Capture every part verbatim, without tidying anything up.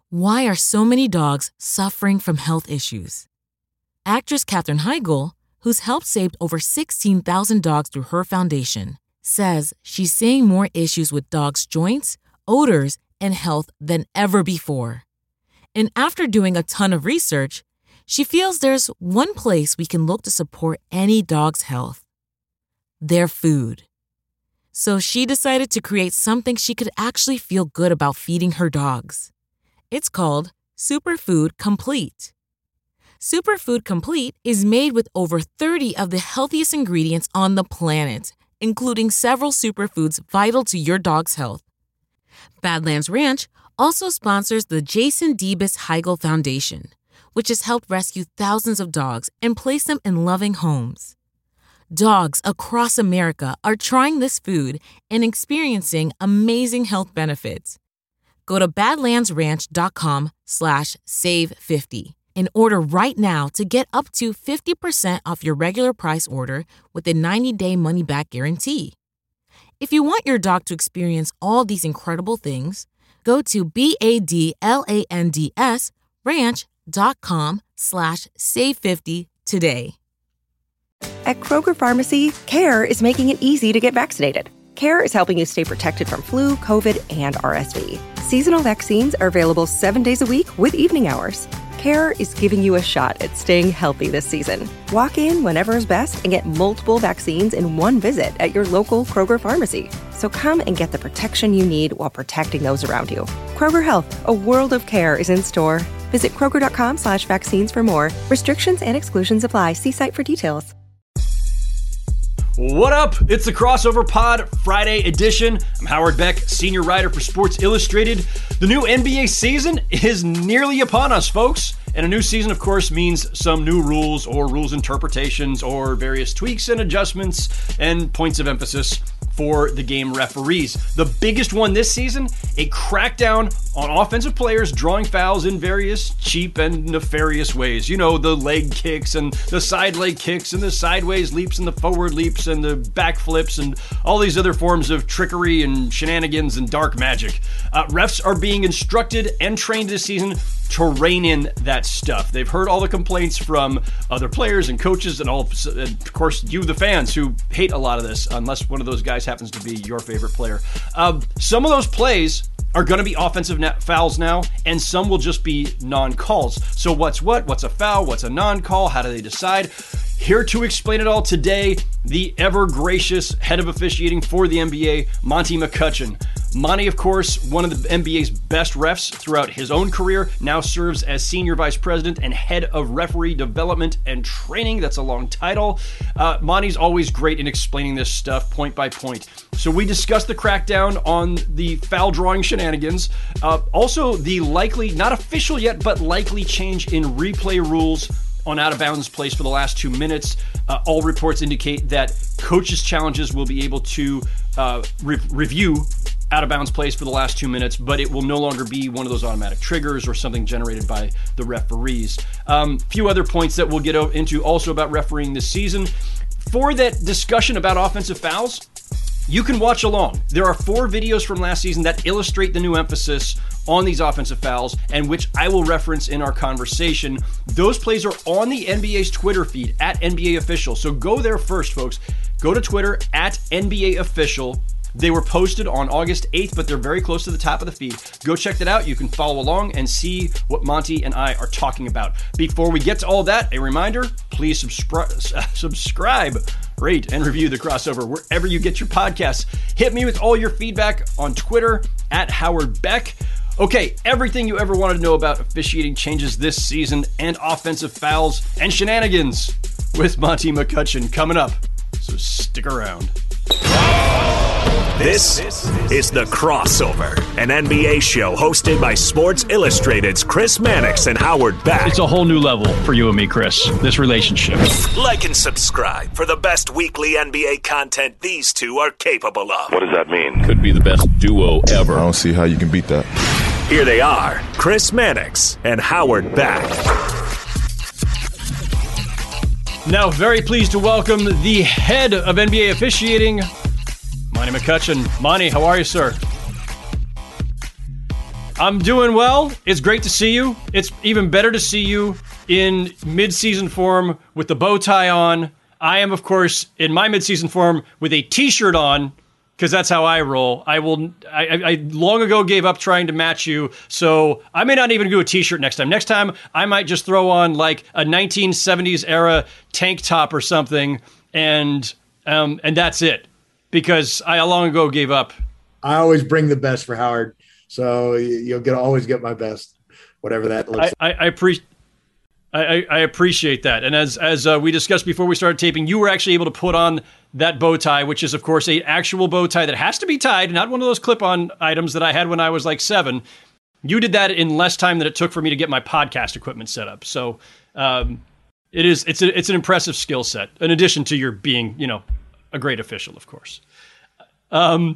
Why are so many dogs suffering from health issues? Actress Katherine Heigl, who's helped save over sixteen thousand dogs through her foundation, says she's seeing more issues with dogs' joints, odors, and health than ever before. And after doing a ton of research, she feels there's one place we can look to support any dog's health: their food. So she decided to create something she could actually feel good about feeding her dogs. It's called Superfood Complete. Superfood Complete is made with over thirty of the healthiest ingredients on the planet, including several superfoods vital to your dog's health. Badlands Ranch also sponsors the Jason Debus Heigl Foundation, which has helped rescue thousands of dogs and place them in loving homes. Dogs across America are trying this food and experiencing amazing health benefits. Go to badlandsranch.com slash save 50 and order right now to get up to fifty percent off your regular price order with a ninety-day money-back guarantee. If you want your dog to experience all these incredible things, go to B-A-D-L-A-N-D-S ranch.com slash save 50 today. At Kroger Pharmacy, CARE is making it easy to get vaccinated. CARE is helping you stay protected from flu, COVID, and R S V. Seasonal vaccines are available seven days a week with evening hours. CARE is giving you a shot at staying healthy this season. Walk in whenever is best and get multiple vaccines in one visit at your local Kroger Pharmacy. So come and get the protection you need while protecting those around you. Kroger Health, a world of care, is in store. Visit kroger.com slash vaccines for more. Restrictions and exclusions apply. See site for details. What up? It's the Crossover Pod Friday edition. I'm Howard Beck, senior writer for Sports Illustrated. The new N B A season is nearly upon us, folks. And a new season, of course, means some new rules or rules interpretations or various tweaks and adjustments and points of emphasis for the game referees. The biggest one this season, a crackdown on offensive players drawing fouls in various cheap and nefarious ways. You know, the leg kicks and the side leg kicks and the sideways leaps and the forward leaps and the back flips and all these other forms of trickery and shenanigans and dark magic. Uh, refs are being instructed and trained this season to rein in that stuff. They've heard all the complaints from other players and coaches and all, and of course, you, the fans, who hate a lot of this, unless one of those guys happens to be your favorite player. Um, some of those plays are going to be offensive fouls now, and some will just be non-calls. So what's what? What's a foul? What's a non-call? How do they decide? Here to explain it all today, the ever-gracious head of officiating for the N B A, Monty McCutchen. Monty, of course, one of the N B A's best refs throughout his own career, now serves as Senior Vice President and Head of Referee Development and Training. That's a long title. Uh, Monty's always great in explaining this stuff point by point. So we discussed the crackdown on the foul drawing shenanigans. Uh, also, the likely, not official yet, but likely change in replay rules on out-of-bounds plays for the last two minutes. Uh, all reports indicate that coaches' challenges will be able to uh, re- review out-of-bounds plays for the last two minutes, but it will no longer be one of those automatic triggers or something generated by the referees. A um, few other points that we'll get into also about refereeing this season. For that discussion about offensive fouls, you can watch along. There are four videos from last season that illustrate the new emphasis on these offensive fouls, and which I will reference in our conversation. Those plays are on the N B A's Twitter feed, at N B A Official. So go there first, folks. Go to Twitter, at N B A Official. They were posted on August eighth, but they're very close to the top of the feed. Go check that out. You can follow along and see what Monty and I are talking about. Before we get to all that, a reminder, please subscri- subscribe, rate, and review The Crossover wherever you get your podcasts. Hit me with all your feedback on Twitter, at Howard Beck. Okay, everything you ever wanted to know about officiating changes this season and offensive fouls and shenanigans with Monty McCutchen coming up. So stick around. This is The Crossover, an N B A show hosted by Sports Illustrated's Chris Mannix and Howard Beck. It's a whole new level for you and me, Chris, this relationship. Like and subscribe for the best weekly N B A content these two are capable of. What does that mean? Could be the best duo ever. I don't see how you can beat that. Here they are, Chris Mannix and Howard Beck. Now, very pleased to welcome the head of N B A officiating, Monty McCutchen. Monty, how are you, sir? I'm doing well. It's great to see you. It's even better to see you in mid-season form with the bow tie on. I am, of course, in my mid-season form with a T-shirt on, because that's how I roll. I will. I, I long ago gave up trying to match you, so I may not even do a T-shirt next time. Next time, I might just throw on like a nineteen seventies era tank top or something, and um, and that's it, because I long ago gave up. I always bring the best for Howard. So you'll get always get my best, whatever that looks I, like. I, I, pre- I, I appreciate that. And as as uh, we discussed before we started taping, you were actually able to put on that bow tie, which is, of course, a actual bow tie that has to be tied, not one of those clip-on items that I had when I was like seven. You did that in less time than it took for me to get my podcast equipment set up. So um, it is it's a, it's an impressive skill set, in addition to your being, you know, a great official, of course. Um.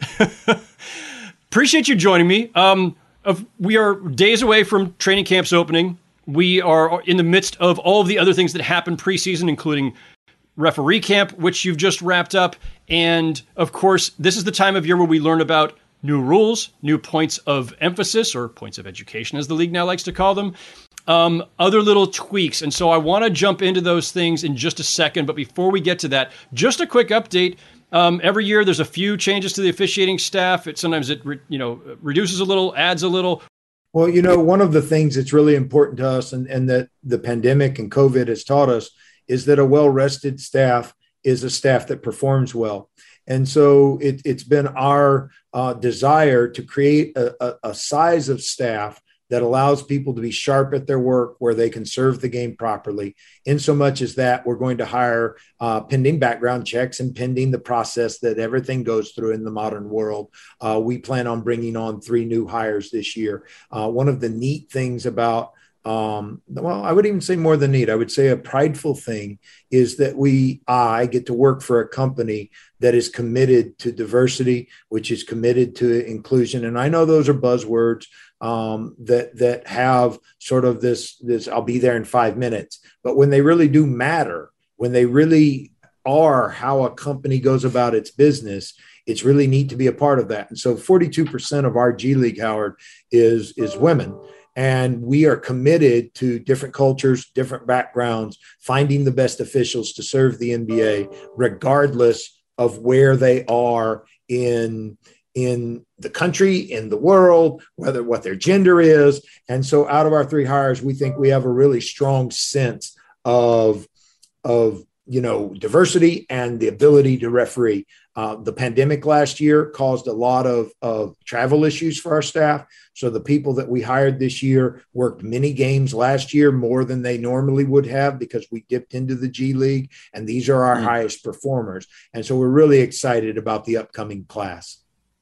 Appreciate you joining me. Um, of, we are days away from training camps opening. We are in the midst of all of the other things that happen preseason, including referee camp, which you've just wrapped up. And of course, this is the time of year where we learn about new rules, new points of emphasis, or points of education, as the league now likes to call them, um, other little tweaks. And so I want to jump into those things in just a second. But before we get to that, just a quick update. Um, every year, there's a few changes to the officiating staff. It sometimes it re, you know reduces a little, adds a little. Well, you know, one of the things that's really important to us, and, and that the pandemic and COVID has taught us, is that a well-rested staff is a staff that performs well. And so it, it's been our uh, desire to create a, a, a size of staff that allows people to be sharp at their work, where they can serve the game properly. In so much as that, we're going to hire uh, pending background checks and pending the process that everything goes through in the modern world. Uh, we plan on bringing on three new hires this year. Uh, one of the neat things about Um, well, I would even say more than neat. I would say a prideful thing is that we, I get to work for a company that is committed to diversity, which is committed to inclusion. And I know those are buzzwords um, that, that have sort of this, this, I'll be there in five minutes, but when they really do matter, when they really are how a company goes about its business, it's really neat to be a part of that. And so forty-two percent of our G League, Howard, is, is women. And we are committed to different cultures, different backgrounds, finding the best officials to serve the N B A, regardless of where they are in, in the country, in the world, whether what their gender is. And so out of our three hires, we think we have a really strong sense of, of you know, diversity and the ability to referee. Uh, the pandemic last year caused a lot of, of travel issues for our staff. So the people that we hired this year worked many games last year, more than they normally would have, because we dipped into the G League, and these are our mm-hmm. highest performers. And so we're really excited about the upcoming class.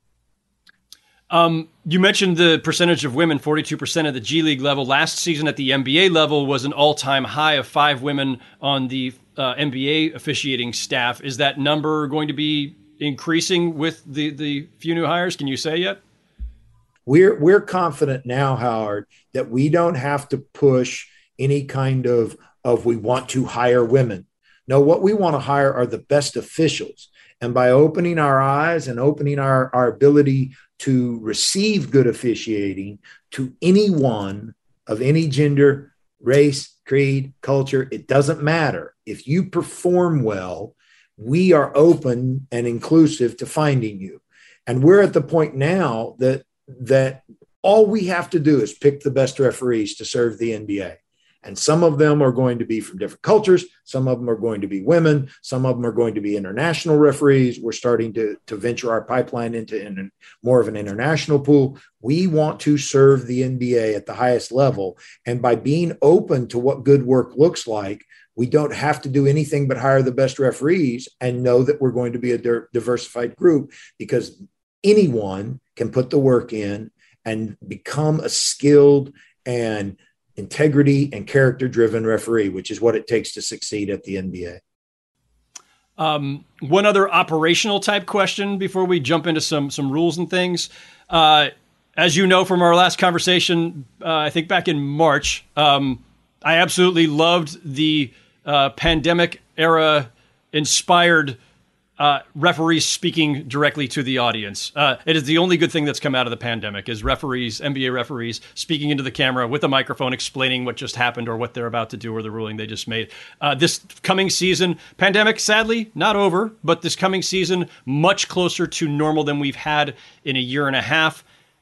Um, you mentioned the percentage of women, forty-two percent at the G League level. Last season at the N B A level was an all-time high of five women on the uh, N B A officiating staff. Is that number going to be increasing with the, the few new hires? Can you say yet? We're we're confident now, Howard, that we don't have to push any kind of, of we want to hire women. No, what we want to hire are the best officials. And by opening our eyes and opening our, our ability to receive good officiating to anyone of any gender, race, creed, culture, it doesn't matter. If you perform well, we are open and inclusive to finding you. And we're at the point now that that all we have to do is pick the best referees to serve the N B A. And some of them are going to be from different cultures. Some of them are going to be women. Some of them are going to be international referees. We're starting to, to venture our pipeline into in more of an international pool. We want to serve the N B A at the highest level. And by being open to what good work looks like, we don't have to do anything but hire the best referees and know that we're going to be a diversified group, because anyone can put the work in and become a skilled and integrity and character-driven referee, which is what it takes to succeed at the N B A. Um, one other operational type question before we jump into some some rules and things. Uh, as you know from our last conversation, uh, I think back in March, um, I absolutely loved the uh, pandemic era inspired uh, referees speaking directly to the audience. Uh, it is the only good thing that's come out of the pandemic is referees, N B A referees speaking into the camera with a microphone, explaining what just happened or what they're about to do or the ruling they just made. Uh, this coming season, pandemic, sadly, not over, but this coming season, much closer to normal than we've had in a year and a half.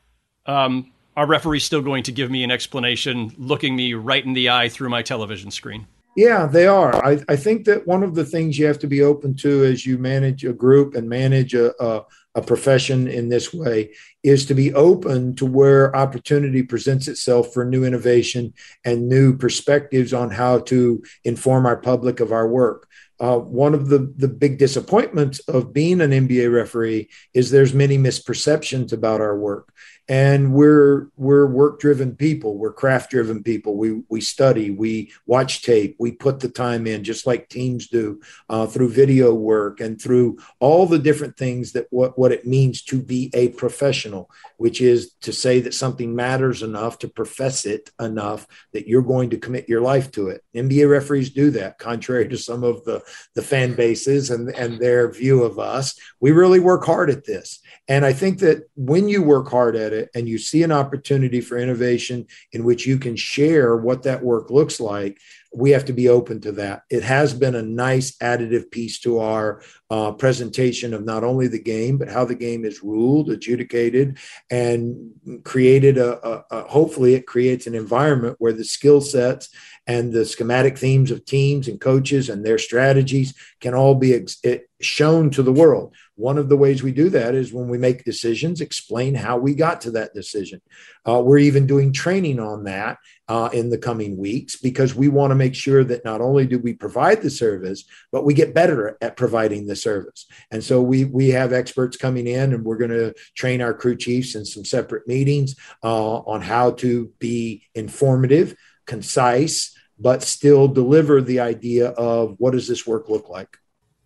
Um, Are referees still going to give me an explanation, looking me right in the eye through my television screen? Yeah, they are. I, I think that one of the things you have to be open to as you manage a group and manage a, a, a profession in this way is to be open to where opportunity presents itself for new innovation and new perspectives on how to inform our public of our work. Uh, one of the, the big disappointments of being an N B A referee is there's many misperceptions about our work. And we're we're work-driven people. We're craft-driven people. We we study. We watch tape. We put the time in, just like teams do, uh, through video work and through all the different things that what, what it means to be a professional, which is to say that something matters enough to profess it enough that you're going to commit your life to it. N B A referees do that, contrary to some of the, the fan bases and, and their view of us. We really work hard at this. And I think that when you work hard at it and you see an opportunity for innovation in which you can share what that work looks like, we have to be open to that. It has been a nice additive piece to our uh, presentation of not only the game, but how the game is ruled, adjudicated, and created a, a, a hopefully it creates an environment where the skill sets and the schematic themes of teams and coaches and their strategies can all be ex- shown to the world. One of the ways we do that is when we make decisions, explain how we got to that decision. Uh, we're even doing training on that uh, in the coming weeks because we want to make sure that not only do we provide the service, but we get better at providing the service. And so we we have experts coming in and we're going to train our crew chiefs in some separate meetings uh, on how to be informative, concise, but still deliver the idea of what does this work look like?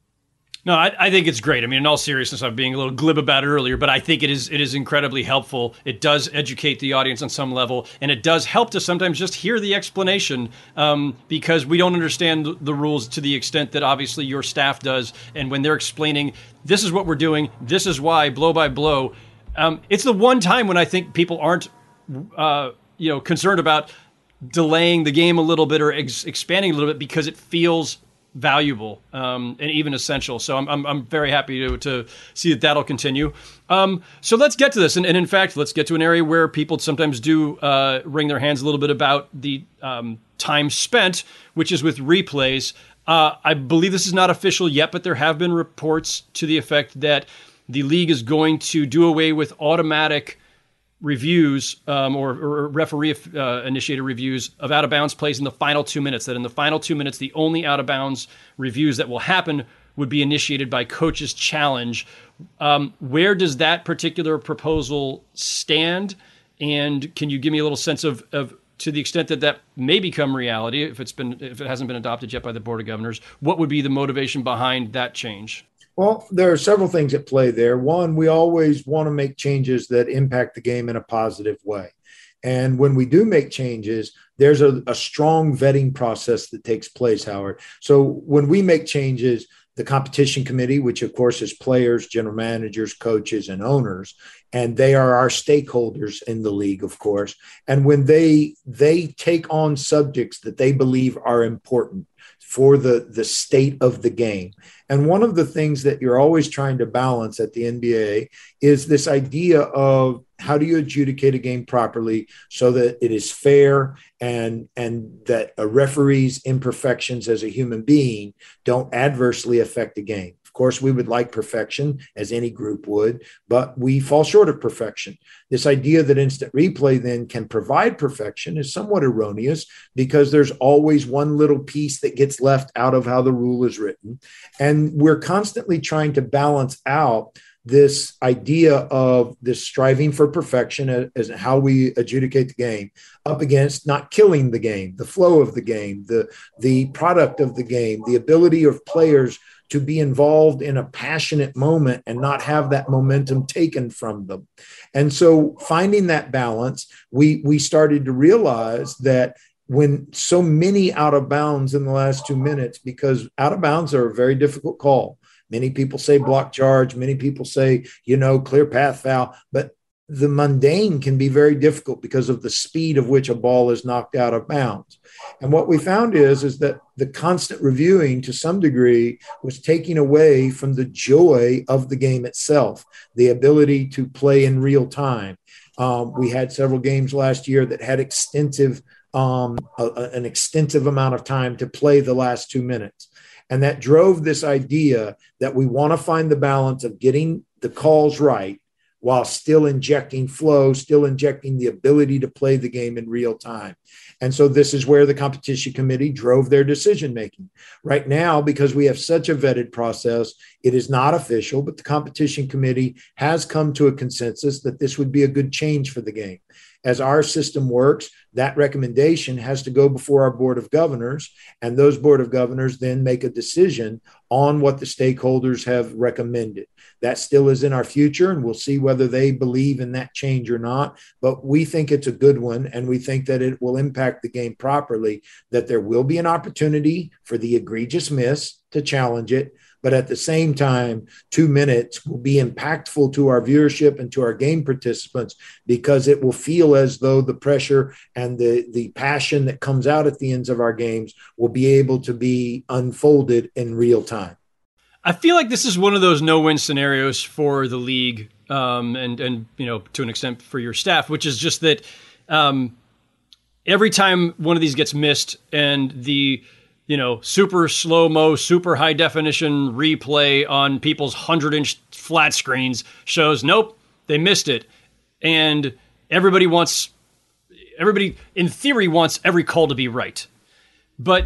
No, I, I think it's great. I mean, in all seriousness, I'm being a little glib about it earlier, but I think it is it is incredibly helpful. It does educate the audience on some level, and it does help to sometimes just hear the explanation um, because we don't understand the rules to the extent that obviously your staff does. And when they're explaining, this is what we're doing, this is why, blow by blow, um, it's the one time when I think people aren't, uh, you know, concerned about delaying the game a little bit or ex- expanding a little bit because it feels valuable um, and even essential. So I'm I'm, I'm very happy to, to see that that'll continue. Um, so let's get to this. And, and in fact, let's get to an area where people sometimes do uh, wring their hands a little bit about the um, time spent, which is with replays. Uh, I believe this is not official yet, but there have been reports to the effect that the league is going to do away with automatic reviews um, or, or referee uh, initiated reviews of out of bounds plays in the final two minutes, that in the final two minutes, the only out of bounds reviews that will happen would be initiated by coach's challenge. Um, where does that particular proposal stand? And can you give me a little sense of, of to the extent that that may become reality, if it's been, if it hasn't been adopted yet by the Board of Governors, what would be the motivation behind that change? Well, there are several things at play there. One, we always want to make changes that impact the game in a positive way. And when we do make changes, there's a, a strong vetting process that takes place, Howard. So when we make changes, the competition committee, which of course is players, general managers, coaches, and owners, and they are our stakeholders in the league, of course. And when they they take on subjects that they believe are important for the, the state of the game. And one of the things that you're always trying to balance at the N B A is this idea of how do you adjudicate a game properly so that it is fair and, and that a referee's imperfections as a human being don't adversely affect the game. Of course, we would like perfection, as any group would, but we fall short of perfection. This idea that instant replay then can provide perfection is somewhat erroneous because there's always one little piece that gets left out of how the rule is written. And we're constantly trying to balance out this idea of this striving for perfection as, as how we adjudicate the game up against not killing the game, the flow of the game, the, the product of the game, the ability of players to be involved in a passionate moment and not have that momentum taken from them. And so finding that balance, we, we started to realize that when so many out of bounds in the last two minutes, because out of bounds are a very difficult call. Many people say block charge. Many people say, you know, clear path foul. But the mundane can be very difficult because of the speed of which a ball is knocked out of bounds. And what we found is, is that the constant reviewing to some degree was taking away from the joy of the game itself, the ability to play in real time. Um, we had several games last year that had extensive, um, a, an extensive amount of time to play the last two minutes. And that drove this idea that we want to find the balance of getting the calls right while still injecting flow, still injecting the ability to play the game in real time. And so this is where the competition committee drove their decision-making. Right now, because we have such a vetted process, it is not official, but the competition committee has come to a consensus that this would be a good change for the game. As our system works, that recommendation has to go before our board of governors, and those board of governors then make a decision on what the stakeholders have recommended. That still is in our future, and we'll see whether they believe in that change or not. But we think it's a good one, and we think that it will impact the game properly, that there will be an opportunity for the egregious miss to challenge it. But at the same time, two minutes will be impactful to our viewership and to our game participants, because it will feel as though the pressure and the, the passion that comes out at the ends of our games will be able to be unfolded in real time. I feel like this is one of those no-win scenarios for the league, um, and, and you know, to an extent for your staff, which is just that um, every time one of these gets missed and the you know, super slow-mo, super high-definition replay on people's hundred-inch flat screens shows, nope, they missed it. And everybody wants, everybody, in theory, wants every call to be right. But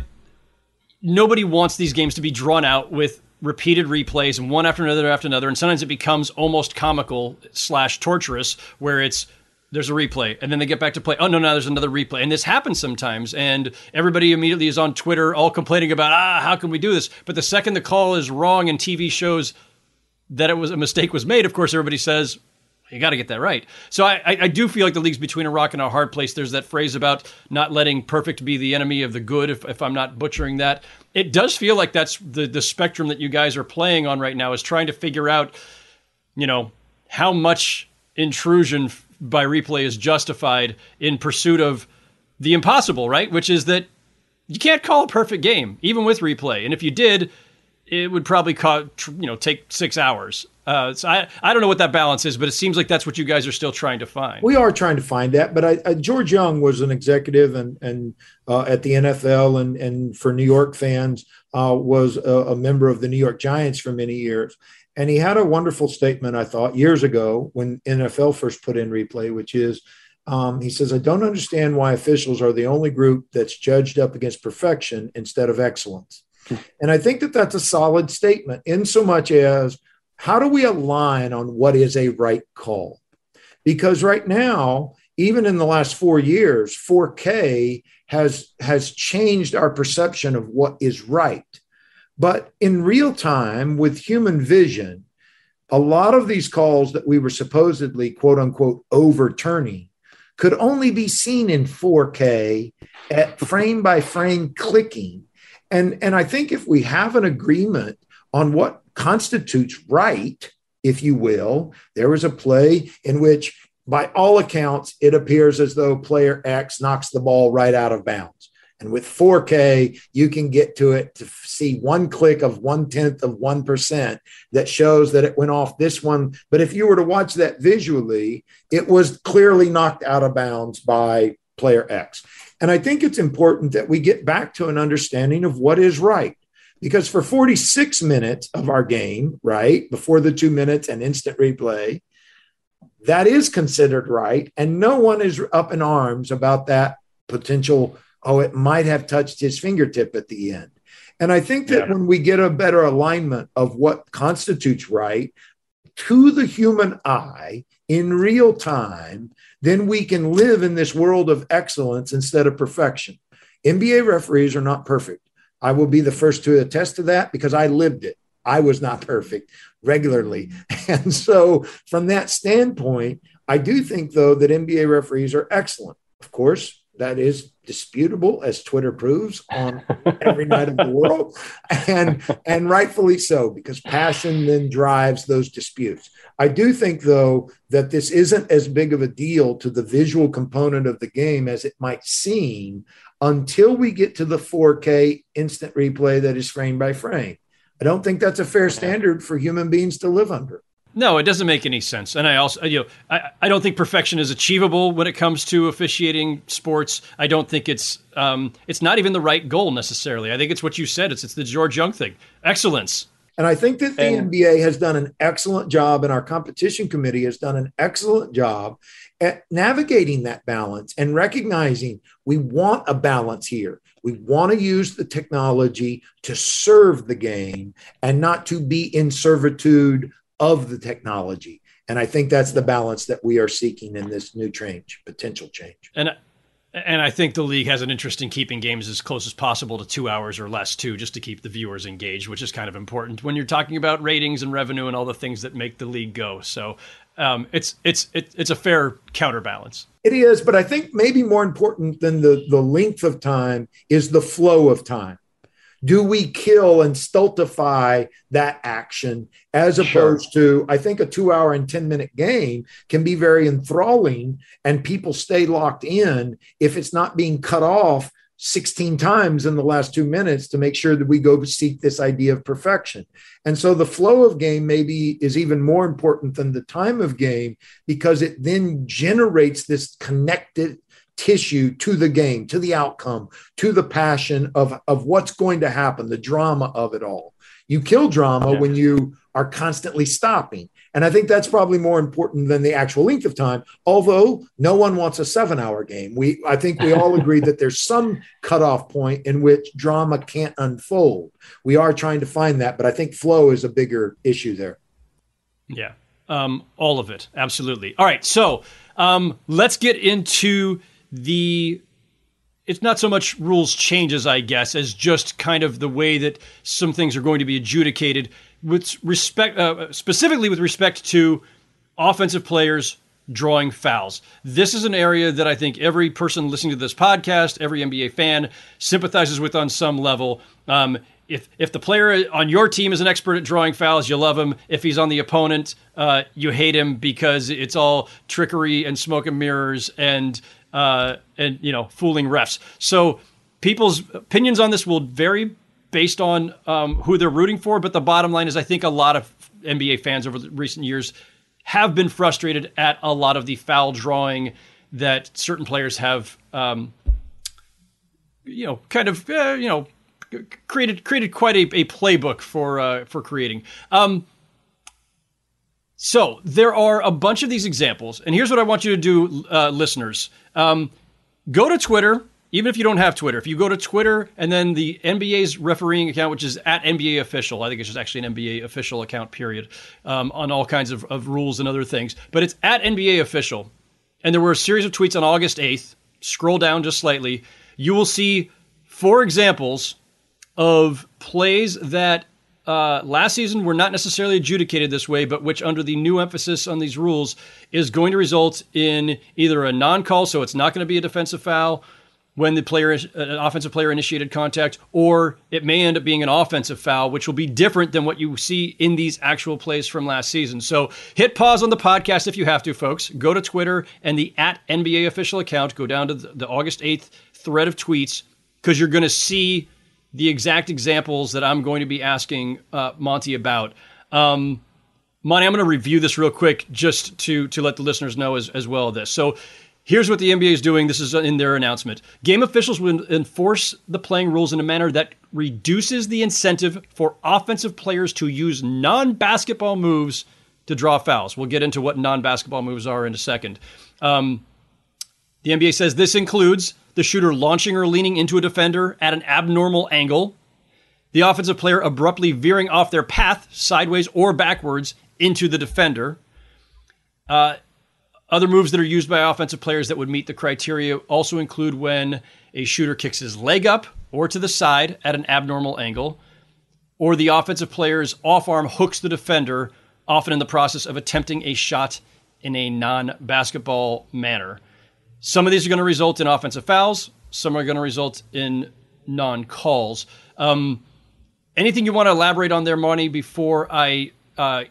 nobody wants these games to be drawn out with repeated replays and one after another after another. And sometimes it becomes almost comical slash torturous, where it's, there's a replay, and then they get back to play. Oh, no, no, there's another replay. And this happens sometimes, and everybody immediately is on Twitter all complaining about, ah, how can we do this? But the second the call is wrong and T V shows that it was a mistake was made, of course, everybody says, you got to get that right. So I, I do feel like the league's between a rock and a hard place. There's that phrase about not letting perfect be the enemy of the good, if, if I'm not butchering that. It does feel like that's the, the spectrum that you guys are playing on right now, is trying to figure out, you know, how much intrusion by replay is justified in pursuit of the impossible, right? Which is that you can't call a perfect game, even with replay. And if you did, it would probably call, you know, take six hours. Uh, so I, I don't know what that balance is, but it seems like that's what you guys are still trying to find. We are trying to find that, but I, I, George Young was an executive and and uh, at the N F L, and and for New York fans uh, was a, a member of the New York Giants for many years. And he had a wonderful statement, I thought, years ago when N F L first put in replay, which is, um, he says, I don't understand why officials are the only group that's judged up against perfection instead of excellence. And I think that that's a solid statement, in so much as, how do we align on what is a right call? Because right now, even in the last four years, four K has, has changed our perception of what is right. But in real time, with human vision, a lot of these calls that we were supposedly, quote unquote, overturning could only be seen in four K at frame by frame clicking. And, and I think if we have an agreement on what constitutes right, if you will, there was a play in which, by all accounts, it appears as though player X knocks the ball right out of bounds. And with four K, you can get to it to see one click of one-tenth of one percent that shows that it went off this one. But if you were to watch that visually, it was clearly knocked out of bounds by player X. And I think it's important that we get back to an understanding of what is right. Because for forty-six minutes of our game, right, before the two minutes and instant replay, that is considered right. And no one is up in arms about that potential, oh, it might have touched his fingertip at the end. And I think that yeah. when we get a better alignment of what constitutes right to the human eye in real time, then we can live in this world of excellence instead of perfection. N B A referees are not perfect. I will be the first to attest to that because I lived it. I was not perfect regularly. And so from that standpoint, I do think, though, that N B A referees are excellent. Of course, that is disputable, as Twitter proves on every night of the world, and and rightfully so, because passion then drives those disputes. I do think, though, that this isn't as big of a deal to the visual component of the game as it might seem until we get to the four K instant replay that is frame by frame. I don't think that's a fair standard for human beings to live under. No, it doesn't make any sense. And I also, you know, I, I don't think perfection is achievable when it comes to officiating sports. I don't think it's um, it's not even the right goal necessarily. I think it's what you said. It's it's the George Young thing. Excellence. And I think that the and, N B A has done an excellent job, and our competition committee has done an excellent job at navigating that balance and recognizing we want a balance here. We want to use the technology to serve the game and not to be in servitude of the technology. And I think that's the balance that we are seeking in this new change, potential change. And and I think the league has an interest in keeping games as close as possible to two hours or less too, just to keep the viewers engaged, which is kind of important when you're talking about ratings and revenue and all the things that make the league go. So um, it's it's it, it's a fair counterbalance. It is, but I think maybe more important than the, the length of time is the flow of time. Do we kill and stultify that action as opposed sure. to, I think a two hour and ten minute game can be very enthralling and people stay locked in if it's not being cut off sixteen times in the last two minutes to make sure that we go seek this idea of perfection. And so the flow of game maybe is even more important than the time of game, because it then generates this connected tissue to the game, to the outcome, to the passion of, of what's going to happen, the drama of it all. You kill drama yeah. when you are constantly stopping. And I think that's probably more important than the actual length of time, although no one wants a seven hour game. We, I think we all agree that there's some cutoff point in which drama can't unfold. We are trying to find that, but I think flow is a bigger issue there. Yeah, um, all of it. Absolutely. All right. So um, let's get into the, it's not so much rules changes, I guess, as just kind of the way that some things are going to be adjudicated with respect, uh, specifically with respect to offensive players drawing fouls. This is an area that I think every person listening to this podcast, every N B A fan sympathizes with on some level. Um, if if the player on your team is an expert at drawing fouls, you love him. If he's on the opponent, uh, you hate him because it's all trickery and smoke and mirrors and Uh, and, you know, fooling refs. So people's opinions on this will vary based on um, who they're rooting for. But the bottom line is I think a lot of N B A fans over the recent years have been frustrated at a lot of the foul drawing that certain players have, um, you know, kind of, uh, you know, created created quite a, a playbook for uh, for creating. Um, So there are a bunch of these examples, and here's what I want you to do, uh, listeners. Um, go to Twitter, even if you don't have Twitter. If you go to Twitter and then the N B A's refereeing account, which is at N B A Official, I think it's just actually an N B A Official account, period, um, on all kinds of, of rules and other things. But it's at N B A Official. And there were a series of tweets on August eighth. Scroll down just slightly. You will see four examples of plays that Uh, last season were not necessarily adjudicated this way, but which under the new emphasis on these rules is going to result in either a non-call, so it's not going to be a defensive foul when the player, an offensive player initiated contact, or it may end up being an offensive foul, which will be different than what you see in these actual plays from last season. So hit pause on the podcast if you have to, folks. Go to Twitter and the at N B A Official account. Go down to the, the August eighth thread of tweets, because you're going to see the exact examples that I'm going to be asking uh, Monty about. Um, Monty, I'm going to review this real quick just to to let the listeners know as, as well of this. So here's what the N B A is doing. This is in their announcement. Game officials will enforce the playing rules in a manner that reduces the incentive for offensive players to use non-basketball moves to draw fouls. We'll get into what non-basketball moves are in a second. Um, the N B A says this includes the shooter launching or leaning into a defender at an abnormal angle, the offensive player abruptly veering off their path sideways or backwards into the defender. Uh, other moves that are used by offensive players that would meet the criteria also include when a shooter kicks his leg up or to the side at an abnormal angle, or the offensive player's off arm hooks the defender, often in the process of attempting a shot in a non-basketball manner. Some of these are going to result in offensive fouls. Some are going to result in non-calls. Um, anything you want to elaborate on there, Monty, before I uh,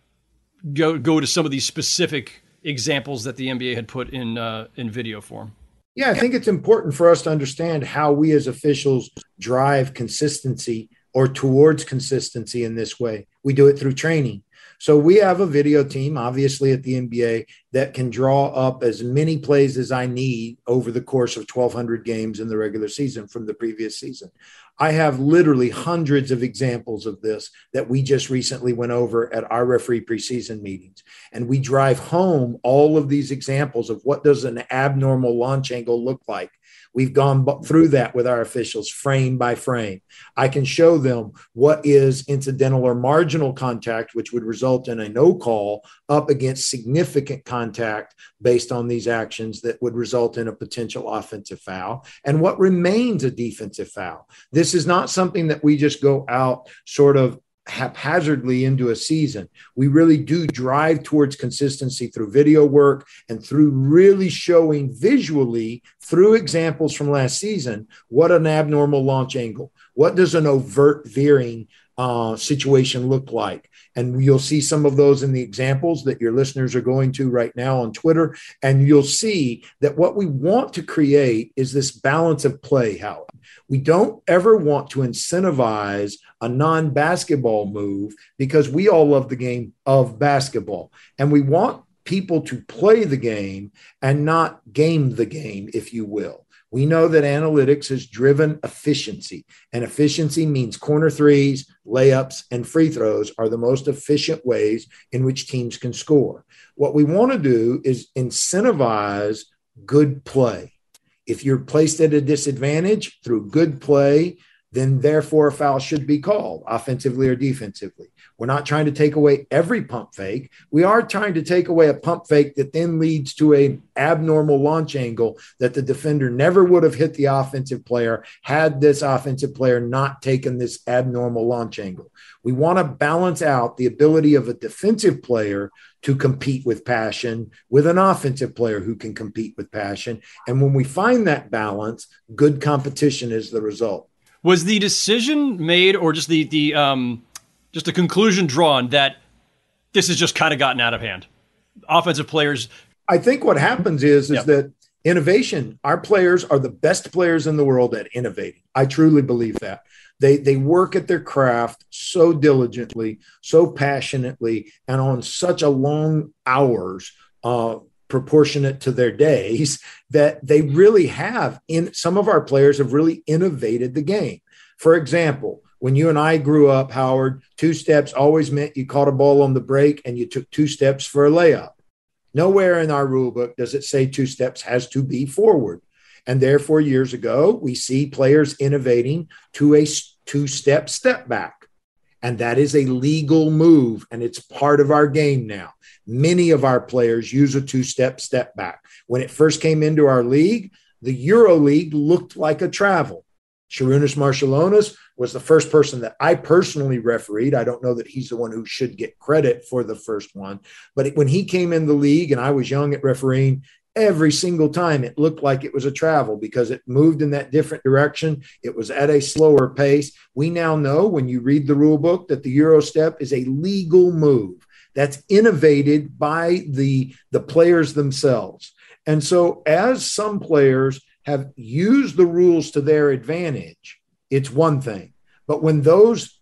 go go to some of these specific examples that the N B A had put in uh, in video form? Yeah, I think it's important for us to understand how we as officials drive consistency or towards consistency in this way. We do it through training. So we have a video team, obviously, at the N B A that can draw up as many plays as I need over the course of twelve hundred games in the regular season from the previous season. I have literally hundreds of examples of this that we just recently went over at our referee preseason meetings. And we drive home all of these examples of what does an abnormal launch angle look like. We've gone through that with our officials frame by frame. I can show them what is incidental or marginal contact, which would result in a no call, up against significant contact based on these actions that would result in a potential offensive foul, and what remains a defensive foul. This is not something that we just go out sort of haphazardly into a season. We really do drive towards consistency through video work and through really showing visually through examples from last season what an abnormal launch angle, what does an overt veering uh, situation look like. And you'll see some of those in the examples that your listeners are going to right now on Twitter. And you'll see that what we want to create is this balance of play, Howard. We don't ever want to incentivize a non-basketball move because we all love the game of basketball. And we want people to play the game and not game the game, if you will. We know that analytics has driven efficiency, and efficiency means corner threes, layups, and free throws are the most efficient ways in which teams can score. What we want to do is incentivize good play. If you're placed at a disadvantage through good play, then therefore a foul should be called offensively or defensively. We're not trying to take away every pump fake. We are trying to take away a pump fake that then leads to an abnormal launch angle that the defender never would have hit the offensive player had this offensive player not taken this abnormal launch angle. We want to balance out the ability of a defensive player to compete with passion with an offensive player who can compete with passion. And when we find that balance, good competition is the result. Was the decision made, or just the the um, just a conclusion drawn that this has just kind of gotten out of hand? Offensive players. I think what happens is, is yep. that innovation, our players are the best players in the world at innovating. I truly believe that. They they work at their craft so diligently, so passionately, and on such a long hours, uh, proportionate to their days, that they really have, in some of our players have really innovated the game. For example, when you and I grew up, Howard, two steps always meant you caught a ball on the break and you took two steps for a layup. Nowhere in our rule book does it say two steps has to be forward. And therefore, years ago, we see players innovating to a two-step step back. And that is a legal move, and it's part of our game now. Many of our players use a two-step step back. When it first came into our league, the Euro League looked like a travel. Sharunas Marciulionis was the first person that I personally refereed. I don't know that he's the one who should get credit for the first one. But when he came in the league and I was young at refereeing, every single time it looked like it was a travel because it moved in that different direction. It was at a slower pace. We now know when you read the rule book that the Euro step is a legal move that's innovated by the, the players themselves. And so as some players have used the rules to their advantage, it's one thing. But when those,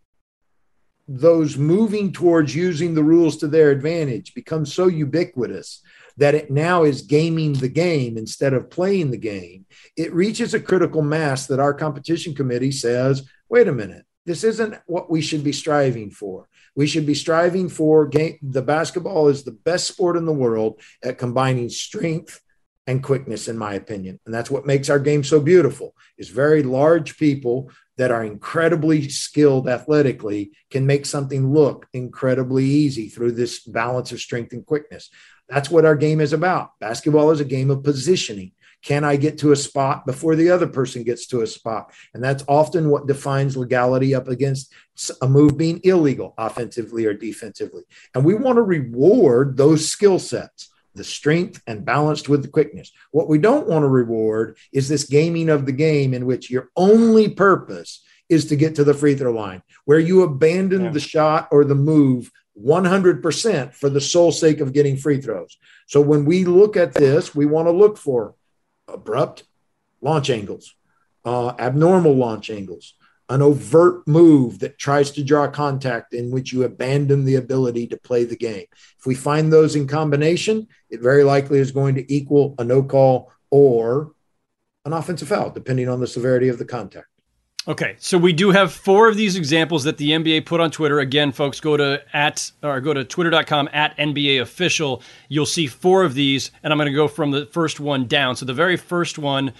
those moving towards using the rules to their advantage become so ubiquitous that it now is gaming the game instead of playing the game, it reaches a critical mass that our competition committee says, wait a minute, this isn't what we should be striving for. We should be striving for game. The basketball is the best sport in the world at combining strength and quickness, in my opinion. And that's what makes our game so beautiful, is very large people that are incredibly skilled athletically can make something look incredibly easy through this balance of strength and quickness. That's what our game is about. Basketball is a game of positioning. Can I get to a spot before the other person gets to a spot? And that's often what defines legality up against a move being illegal, offensively or defensively. And we want to reward those skill sets. the strength and balanced with the quickness. What we don't want to reward is this gaming of the game in which your only purpose is to get to the free throw line, where you abandon yeah. the shot or the move one hundred percent for the sole sake of getting free throws. So when we look at this, we want to look for abrupt launch angles, uh, abnormal launch angles, an overt move that tries to draw contact in which you abandon the ability to play the game. If we find those in combination, it very likely is going to equal a no call or an offensive foul, depending on the severity of the contact. Okay, so we do have four of these examples that the N B A put on Twitter. Again, folks, go to at or go to twitter dot com at N B A official. You'll see four of these, and I'm going to go from the first one down. So the very first one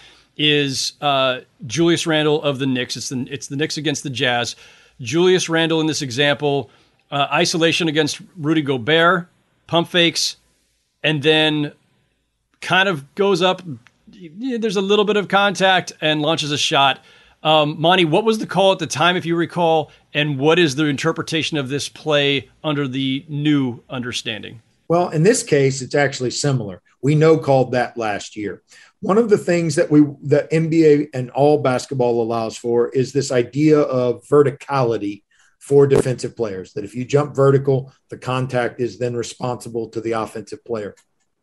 is uh, Julius Randle of the Knicks. It's the it's the Knicks against the Jazz. Julius Randle in this example, uh, isolation against Rudy Gobert, pump fakes, and then kind of goes up. There's a little bit of contact and launches a shot. Um, Monty, what was the call at the time, if you recall, and what is the interpretation of this play under the new understanding? Well, in this case, it's actually similar. We no called that last year. One of the things that we, the N B A and all basketball allows for is this idea of verticality for defensive players, that if you jump vertical, the contact is then responsible to the offensive player.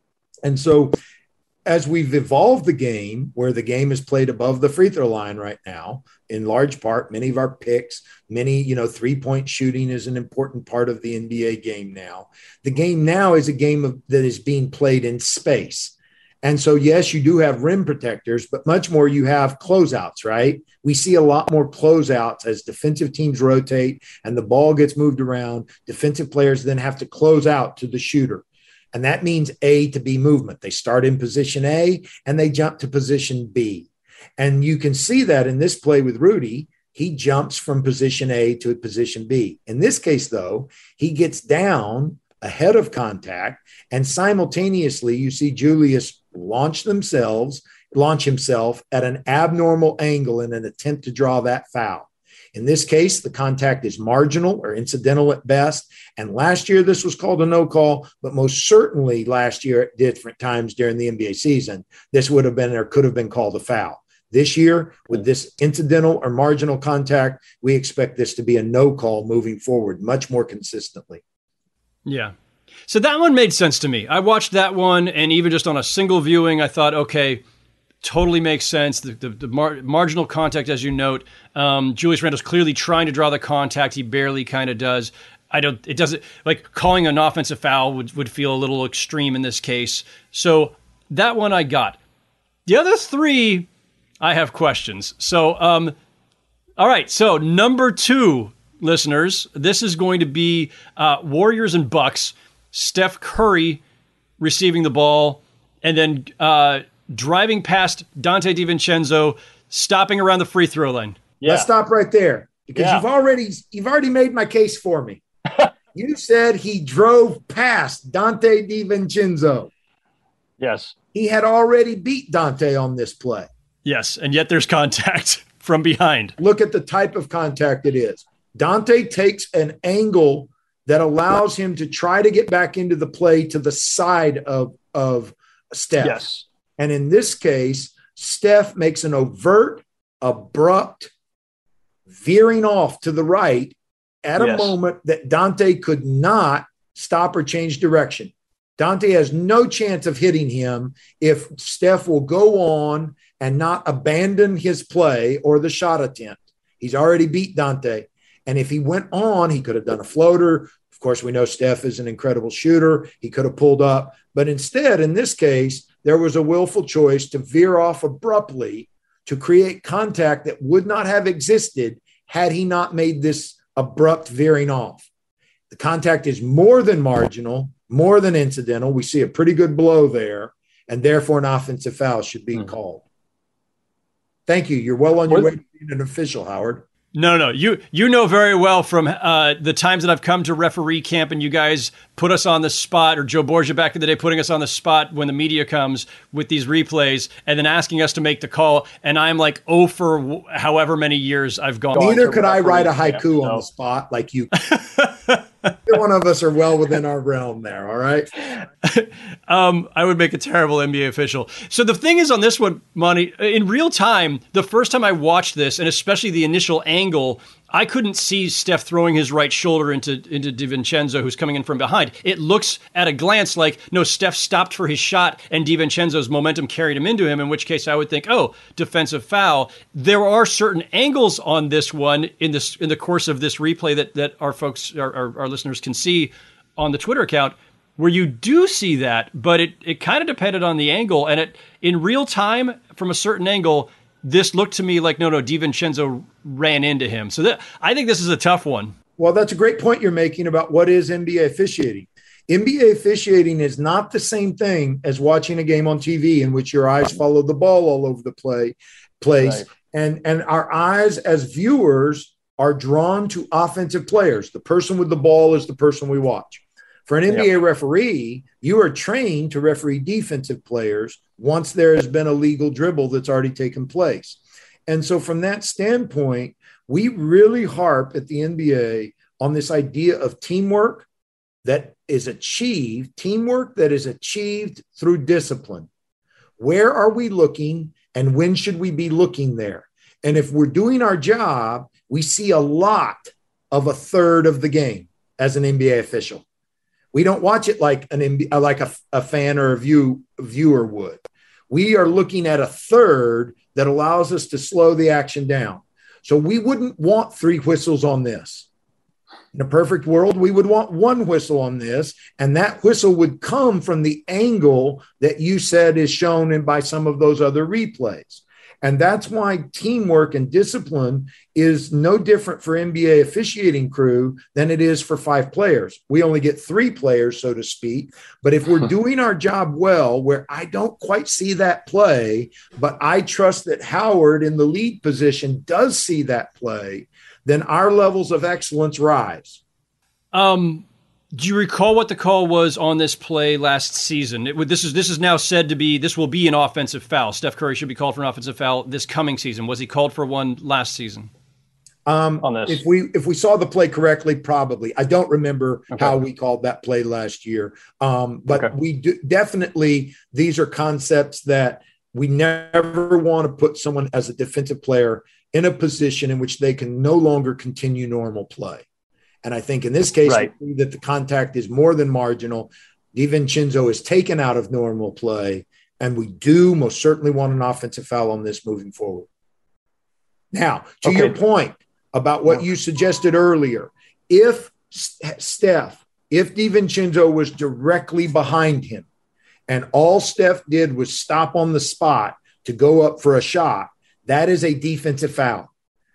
And so as we've evolved the game, where the game is played above the free throw line right now, in large part, many of our picks, many, you know, three-point shooting is an important part of the N B A game now. The game now is a game of, that is being played in space. And so, yes, you do have rim protectors, but much more you have closeouts, right? We see a lot more closeouts as defensive teams rotate and the ball gets moved around. Defensive players then have to close out to the shooter. And that means A to B movement. They start in position A and they jump to position B. And you can see that in this play with Rudy. He jumps from position A to position B. In this case, though, he gets down ahead of contact, and simultaneously you see Julius launch themselves, launch himself at an abnormal angle in an attempt to draw that foul. In this case, the contact is marginal or incidental at best. And last year, this was called a no call, but most certainly last year at different times during the N B A season, this would have been or could have been called a foul. This year, with this incidental or marginal contact, we expect this to be a no call moving forward much more consistently. Yeah. So that one made sense to me. I watched that one, and even just on a single viewing, I thought, okay, totally makes sense. The, the, the mar- marginal contact, as you note, um, Julius Randle's clearly trying to draw the contact. He barely kind of does. I don't, it doesn't, like calling an offensive foul would, would feel a little extreme in this case. So that one I got. The other three, I have questions. So, um, all right. So number two, listeners, this is going to be uh, Warriors and Bucks. Steph Curry receiving the ball and then, uh, driving past Dante DiVincenzo, stopping around the free throw line. Yeah. Let's stop right there because yeah. you've already you've already made my case for me. You said he drove past Dante DiVincenzo. Yes. He had already beat Dante on this play. Yes, and yet there's contact from behind. Look at the type of contact it is. Dante takes an angle that allows him to try to get back into the play to the side of, of Steph. Yes. And in this case, Steph makes an overt, abrupt veering off to the right at a yes. moment that Dante could not stop or change direction. Dante has no chance of hitting him if Steph will go on and not abandon his play or the shot attempt. He's already beat Dante. And if he went on, he could have done a floater. Of course, we know Steph is an incredible shooter. He could have pulled up. But instead, in this case, there was a willful choice to veer off abruptly to create contact that would not have existed had he not made this abrupt veering off. The contact is more than marginal, more than incidental. We see a pretty good blow there, and therefore an offensive foul should be mm-hmm. called. Thank you. You're well on your way to being an official, Howard. No, no, you you know very well from uh, the times that I've come to referee camp and you guys put us on the spot, or Joe Borgia back in the day putting us on the spot when the media comes with these replays and then asking us to make the call. And I'm like, oh, for however many years I've gone. Neither could I write a haiku camp, on no. the spot like you. Either one of us are well within our realm there. All right. um, I would make a terrible N B A official. So the thing is on this one, Monty, in real time, the first time I watched this, and especially the initial angle, I couldn't see Steph throwing his right shoulder into into DiVincenzo, who's coming in from behind. It looks at a glance like, no, Steph stopped for his shot and DiVincenzo's momentum carried him into him, in which case I would think, oh, defensive foul. There are certain angles on this one in this in the course of this replay that, that our folks, our, our, our listeners can see on the Twitter account where you do see that, but it, it kind of depended on the angle. And it in real time, from a certain angle, this looked to me like, no, no, DiVincenzo ran into him. So that, I think this is a tough one. Well, that's a great point you're making about what is N B A officiating. N B A officiating is not the same thing as watching a game on T V in which your eyes follow the ball all over the play, place. Right. And, and our eyes as viewers are drawn to offensive players. The person with the ball is the person we watch. For an N B A yep. referee, you are trained to referee defensive players once there has been a legal dribble that's already taken place. And so from that standpoint, we really harp at the N B A on this idea of teamwork that is achieved, teamwork that is achieved through discipline. Where are we looking and when should we be looking there? And if we're doing our job, we see a lot of a third of the game as an N B A official. We don't watch it like an like a, a fan or a view viewer would. We are looking at a third that allows us to slow the action down. So we wouldn't want three whistles on this. In a perfect world, we would want one whistle on this, and that whistle would come from the angle that you said is shown in by some of those other replays. And that's why teamwork and discipline is no different for N B A officiating crew than it is for five players. We only get three players, so to speak. But if we're doing our job well, where I don't quite see that play, but I trust that Howard in the lead position does see that play, then our levels of excellence rise. Um. Do you recall what the call was on this play last season? It, this is this is now said to be, this will be an offensive foul. Steph Curry should be called for an offensive foul this coming season. Was he called for one last season? Um, on this? If we if we saw the play correctly, probably. I don't remember okay. how we called that play last year. Um, but okay. we do, definitely, these are concepts that we never want to put someone as a defensive player in a position in which they can no longer continue normal play. And I think in this case, right. I see that the contact is more than marginal. DiVincenzo is taken out of normal play, and we do most certainly want an offensive foul on this moving forward. Now, to okay. your point about what you suggested earlier, if Steph, if DiVincenzo was directly behind him and all Steph did was stop on the spot to go up for a shot, that is a defensive foul.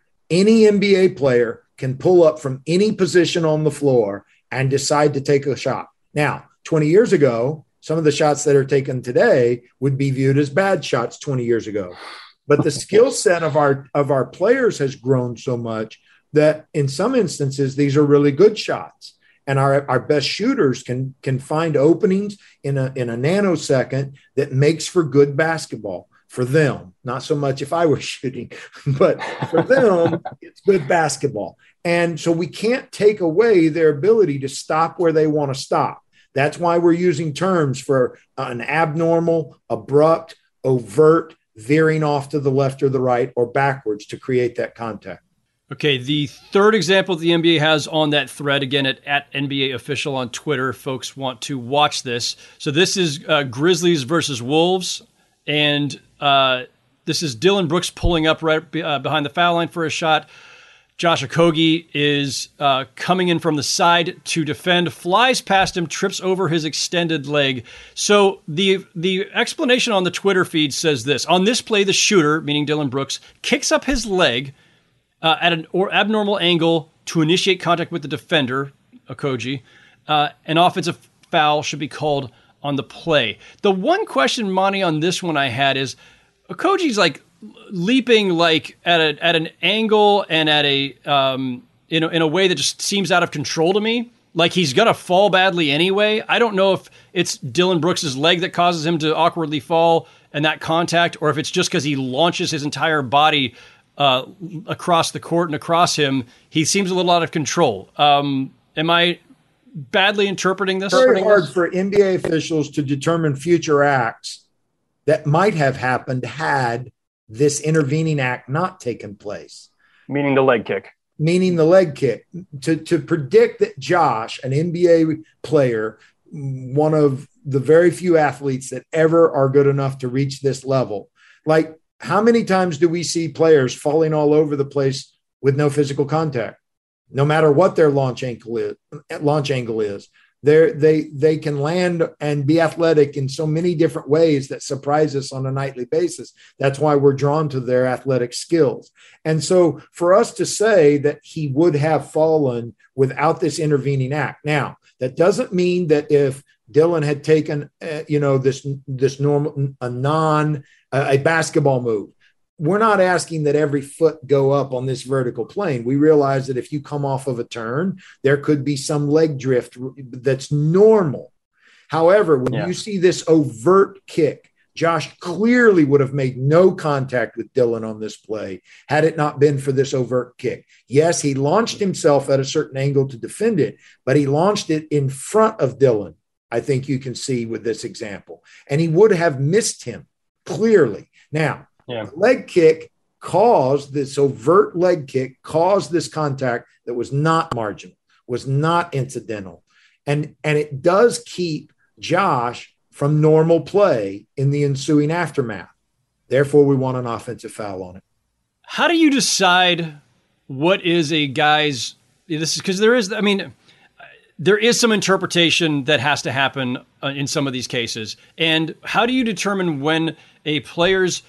Any N B A player can pull up from any position on the floor and decide to take a shot. Now, twenty years ago, some of the shots that are taken today would be viewed as bad shots twenty years ago. But the skill set of our of our players has grown so much that in some instances, these are really good shots. And our, our best shooters can, can find openings in a, in a nanosecond that makes for good basketball. For them, not so much if I were shooting, but for them, it's good basketball. And so we can't take away their ability to stop where they want to stop. That's why we're using terms for an abnormal, abrupt, overt, veering off to the left or the right or backwards to create that contact. Okay, the third example the N B A has on that thread, again, at, at N B A Official on Twitter, folks want to watch this. So this is uh, Grizzlies versus Wolves, and Uh, this is Dillon Brooks pulling up right uh, behind the foul line for a shot. Josh Okogie is uh, coming in from the side to defend, flies past him, trips over his extended leg. So the the explanation on the Twitter feed says this. On this play, the shooter, meaning Dillon Brooks, kicks up his leg uh, at an or abnormal angle to initiate contact with the defender, Okogie. Uh, an offensive foul should be called on the play. The one question, Monty, on this one I had is, Okogie's like leaping like at a, at an angle and at a um, in a, in a way that just seems out of control to me. Like he's gonna fall badly anyway. I don't know if it's Dillon Brooks's leg that causes him to awkwardly fall and that contact, or if it's just because he launches his entire body uh, across the court and across him. He seems a little out of control. Um, am I badly interpreting this? It's very hard for N B A officials to determine future acts that might have happened had this intervening act not taken place. Meaning the leg kick. Meaning the leg kick. To, to predict that Josh, an N B A player, one of the very few athletes that ever are good enough to reach this level, like how many times do we see players falling all over the place with no physical contact? No matter what their launch angle is, launch angle is, they they they can land and be athletic in so many different ways that surprise us on a nightly basis. That's why we're drawn to their athletic skills. And so, for us to say that he would have fallen without this intervening act, now that doesn't mean that if Dylan had taken, uh, you know, this this normal a non uh, a basketball move. We're not asking that every foot go up on this vertical plane. We realize that if you come off of a turn, there could be some leg drift that's normal. However, when yeah. you see this overt kick, Josh clearly would have made no contact with Dylan on this play had it not been for this overt kick. Yes, he launched himself at a certain angle to defend it, but he launched it in front of Dylan, I think you can see with this example. And he would have missed him clearly. Now, Yeah. The leg kick caused this overt leg kick caused this contact that was not marginal, was not incidental. And, and it does keep Josh from normal play in the ensuing aftermath. Therefore, we want an offensive foul on it. How do you decide what is a guy's this is because there is, I mean, there is some interpretation that has to happen in some of these cases. And how do you determine when a player's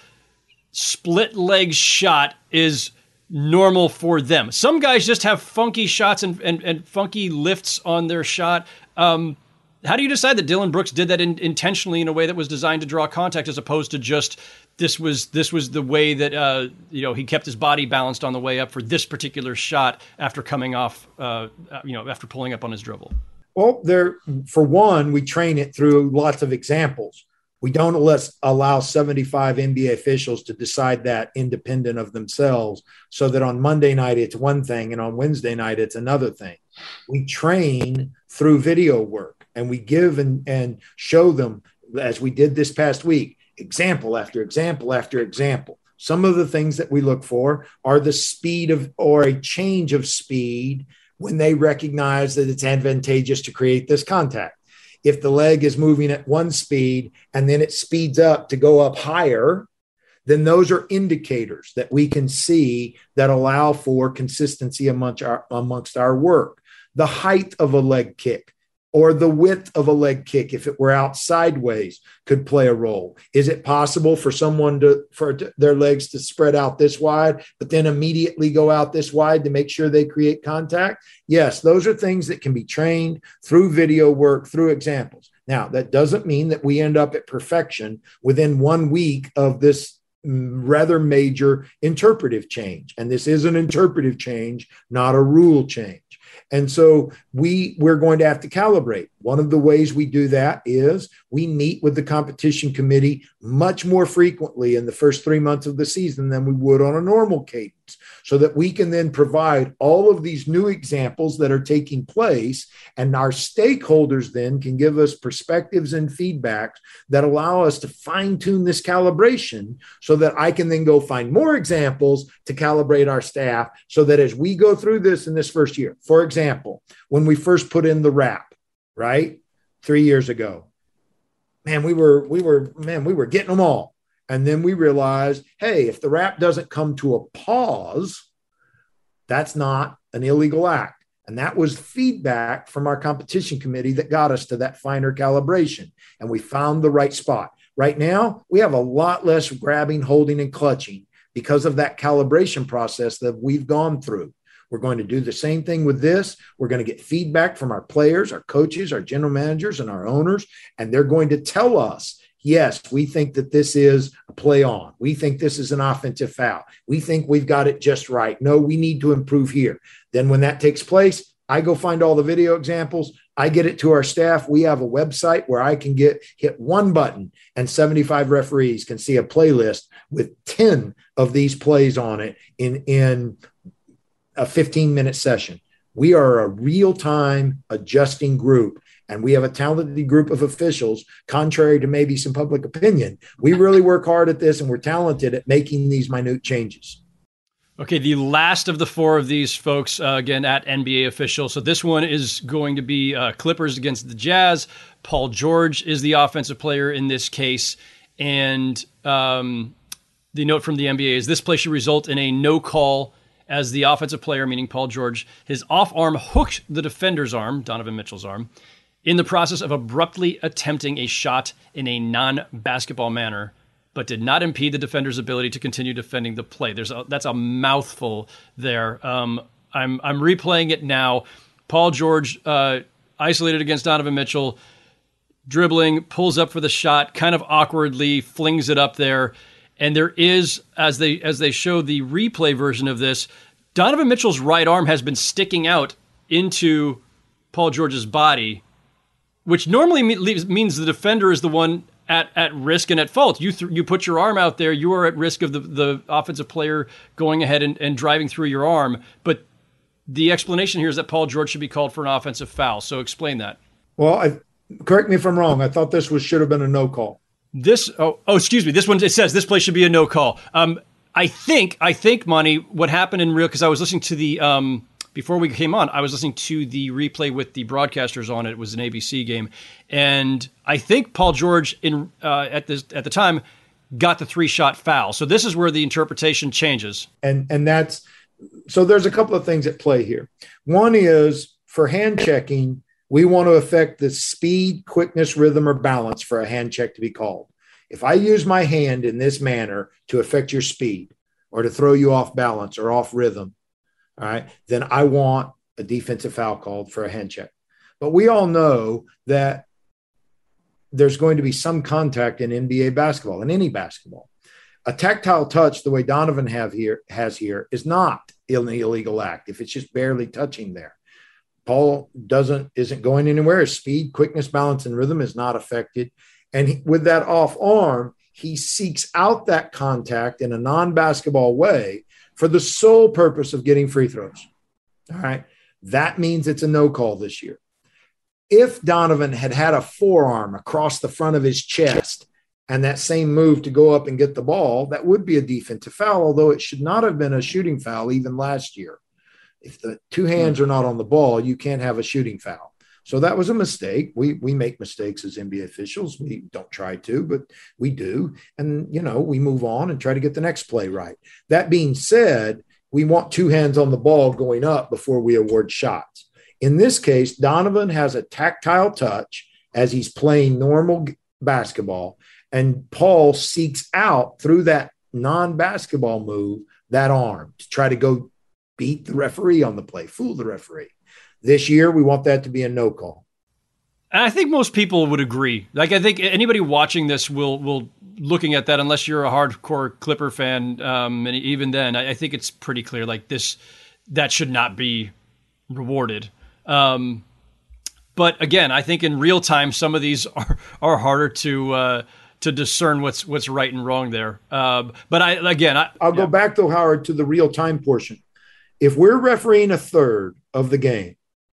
split leg shot is normal for them? Some guys just have funky shots and, and, and funky lifts on their shot. Um, how do you decide that Dylan Brooks did that in, intentionally in a way that was designed to draw contact, as opposed to just this was this was the way that uh, you know he kept his body balanced on the way up for this particular shot after coming off, uh, you know, after pulling up on his dribble? Well, there for one, we train it through lots of examples. We don't let's allow seventy-five N B A officials to decide that independent of themselves, so that on Monday night it's one thing and on Wednesday night it's another thing. We train through video work, and we give and, and show them, as we did this past week, example after example after example. Some of the things that we look for are the speed of or a change of speed when they recognize that it's advantageous to create this contact. If the leg is moving at one speed and then it speeds up to go up higher, then those are indicators that we can see that allow for consistency amongst our, amongst our work. The height of a leg kick or the width of a leg kick, if it were out sideways, could play a role. Is it possible for someone to for their legs to spread out this wide, but then immediately go out this wide to make sure they create contact? Yes, those are things that can be trained through video work, through examples. Now, that doesn't mean that we end up at perfection within one week of this rather major interpretive change. And this is an interpretive change, not a rule change. And so we, we're going to have to calibrate. One of the ways we do that is we meet with the competition committee much more frequently in the first three months of the season than we would on a normal cadence, so that we can then provide all of these new examples that are taking place, and our stakeholders then can give us perspectives and feedbacks that allow us to fine-tune this calibration, so that I can then go find more examples to calibrate our staff, so that as we go through this in this first year, for example, when we first put in the wrap, right, three years ago, man, we were, we were, man, we were getting them all. And then we realized, hey, if the wrap doesn't come to a pause, that's not an illegal act. And that was feedback from our competition committee that got us to that finer calibration. And we found the right spot. Right now, we have a lot less grabbing, holding, and clutching because of that calibration process that we've gone through. We're going to do the same thing with this. We're going to get feedback from our players, our coaches, our general managers, and our owners, and they're going to tell us, yes, we think that this is a play on. We think this is an offensive foul. We think we've got it just right. No, we need to improve here. Then when that takes place, I go find all the video examples. I get it to our staff. We have a website where I can get hit one button and seventy-five referees can see a playlist with ten of these plays on it in, in a fifteen minute session. We are a real-time adjusting group, and we have a talented group of officials, contrary to maybe some public opinion. We really work hard at this, and we're talented at making these minute changes. Okay, the last of the four of these folks, uh, again, at N B A official. So this one is going to be uh, Clippers against the Jazz. Paul George is the offensive player in this case. And um, the note from the N B A is this play should result in a no call as the offensive player, meaning Paul George, his off arm hooked the defender's arm, Donovan Mitchell's arm, in the process of abruptly attempting a shot in a non-basketball manner, but did not impede the defender's ability to continue defending the play. There's a, that's a mouthful there. Um, I'm I'm replaying it now. Paul George uh, isolated against Donovan Mitchell, dribbling, pulls up for the shot, kind of awkwardly flings it up there. And there is, as they as they show the replay version of this, Donovan Mitchell's right arm has been sticking out into Paul George's body, which normally means the defender is the one at, at risk and at fault. You th- you put your arm out there, you are at risk of the, the offensive player going ahead and, and driving through your arm. But the explanation here is that Paul George should be called for an offensive foul. So explain that. Well, I, correct me if I'm wrong. I thought this was should have been a no call. This oh oh excuse me. This one, it says this play should be a no call. Um, I think I think Monty, what happened in real, because I was listening to the um. Before we came on, I was listening to the replay with the broadcasters on it. It was an A B C game. And I think Paul George in uh, at this at the time got the three-shot foul. So this is where the interpretation changes. And and that's so there's a couple of things at play here. One is for hand checking, we want to affect the speed, quickness, rhythm, or balance for a hand check to be called. If I use my hand in this manner to affect your speed or to throw you off balance or off rhythm, all right, then I want a defensive foul called for a hand check. But we all know that there's going to be some contact in N B A basketball, in any basketball. A tactile touch, the way Donovan have here has here, is not an illegal act if it's just barely touching there. Paul doesn't isn't going anywhere. His speed, quickness, balance, and rhythm is not affected. And he, with that off arm, he seeks out that contact in a non-basketball way for the sole purpose of getting free throws. All right. That means it's a no call this year. If Donovan had had a forearm across the front of his chest and that same move to go up and get the ball, that would be a defensive foul, although it should not have been a shooting foul even last year. If the two hands are not on the ball, you can't have a shooting foul. So that was a mistake. We we make mistakes as N B A officials. We don't try to, but we do. And, you know, we move on and try to get the next play right. That being said, we want two hands on the ball going up before we award shots. In this case, Donovan has a tactile touch as he's playing normal basketball, and Paul seeks out through that non-basketball move that arm to try to go beat the referee on the play, fool the referee. This year, we want that to be a no call. And I think most people would agree. Like, I think anybody watching this will, will looking at that, unless you're a hardcore Clipper fan, um, and even then, I, I think it's pretty clear, like this, that should not be rewarded. Um, but again, I think in real time, some of these are, are harder to, uh, to discern what's, what's right and wrong there. Um, but I, again, I, I'll yeah. go back though, Howard, to the real time portion. If we're refereeing a third of the game,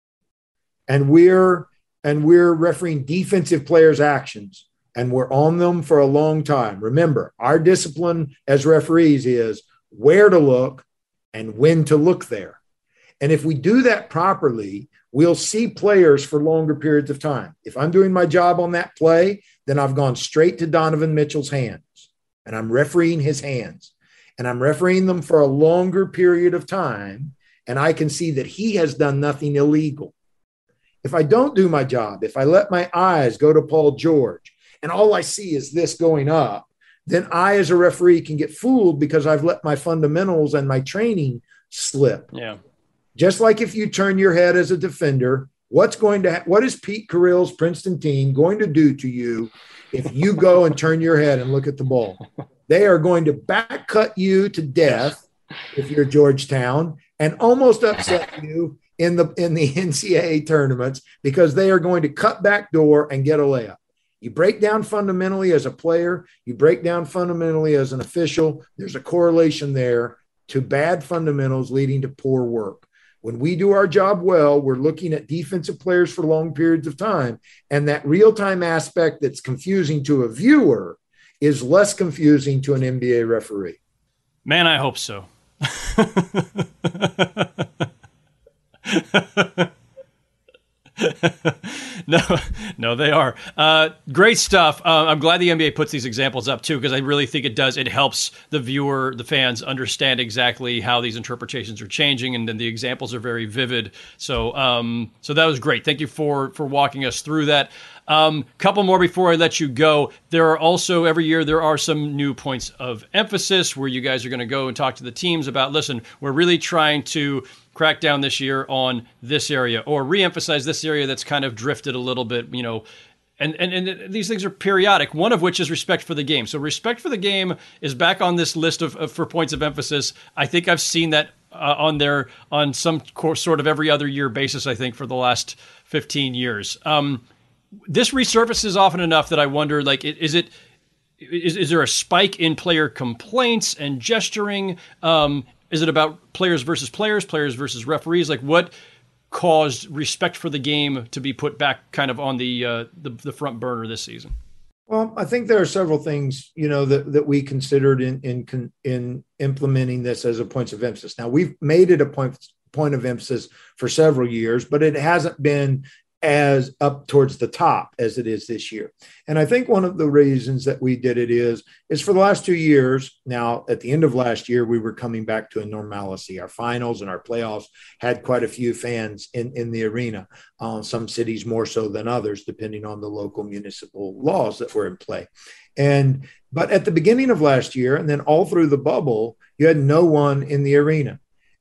and we're and we're refereeing defensive players' actions, and we're on them for a long time. Remember, our discipline as referees is where to look and when to look there. And if we do that properly, we'll see players for longer periods of time. If I'm doing my job on that play, then I've gone straight to Donovan Mitchell's hands, and I'm refereeing his hands, and I'm refereeing them for a longer period of time, and I can see that he has done nothing illegal. If I don't do my job, if I let my eyes go to Paul George and all I see is this going up, then I as a referee can get fooled because I've let my fundamentals and my training slip. Yeah. Just like if you turn your head as a defender, what's going to, ha- what is Pete Carrill's Princeton team going to do to you if you go and turn your head and look at the ball? They are going to back cut you to death if you're Georgetown and almost upset you in the in the N C double A tournaments because they are going to cut back door and get a layup. You break down fundamentally as a player, you break down fundamentally as an official. There's a correlation there to bad fundamentals leading to poor work. When we do our job well, we're looking at defensive players for long periods of time. And that real-time aspect that's confusing to a viewer is less confusing to an N B A referee. Man, I hope so. no, no, they are. Uh, great stuff. Uh, I'm glad the N B A puts these examples up too, because I really think it does. It helps the viewer, the fans, understand exactly how these interpretations are changing, and then the examples are very vivid. So, um, so that was great. Thank you for for walking us through that. Um, couple more before I let you go. There are also, every year, there are some new points of emphasis where you guys are going to go and talk to the teams about, listen, we're really trying to crack down this year on this area, or reemphasize this area that's kind of drifted a little bit, you know, and, and, and these things are periodic, one of which is respect for the game. So respect for the game is back on this list of, of for points of emphasis. I think I've seen that uh, on there on some course, sort of every other year basis, I think, for the last fifteen years. Um, This resurfaces often enough that I wonder, like, is it is, is there a spike in player complaints and gesturing? Um, is it about players versus players, players versus referees? Like, what caused respect for the game to be put back kind of on the uh, the, the front burner this season? Well, I think there are several things, you know, that, that we considered in in in implementing this as a point of emphasis. Now, we've made it a point point of emphasis for several years, but it hasn't been as up towards the top as it is this year. And I think one of the reasons that we did it is, is for the last two years, now at the end of last year, we were coming back to a normalcy. Our finals and our playoffs had quite a few fans in, in the arena, uh, some cities more so than others, depending on the local municipal laws that were in play. And, but at the beginning of last year, and then all through the bubble, you had no one in the arena.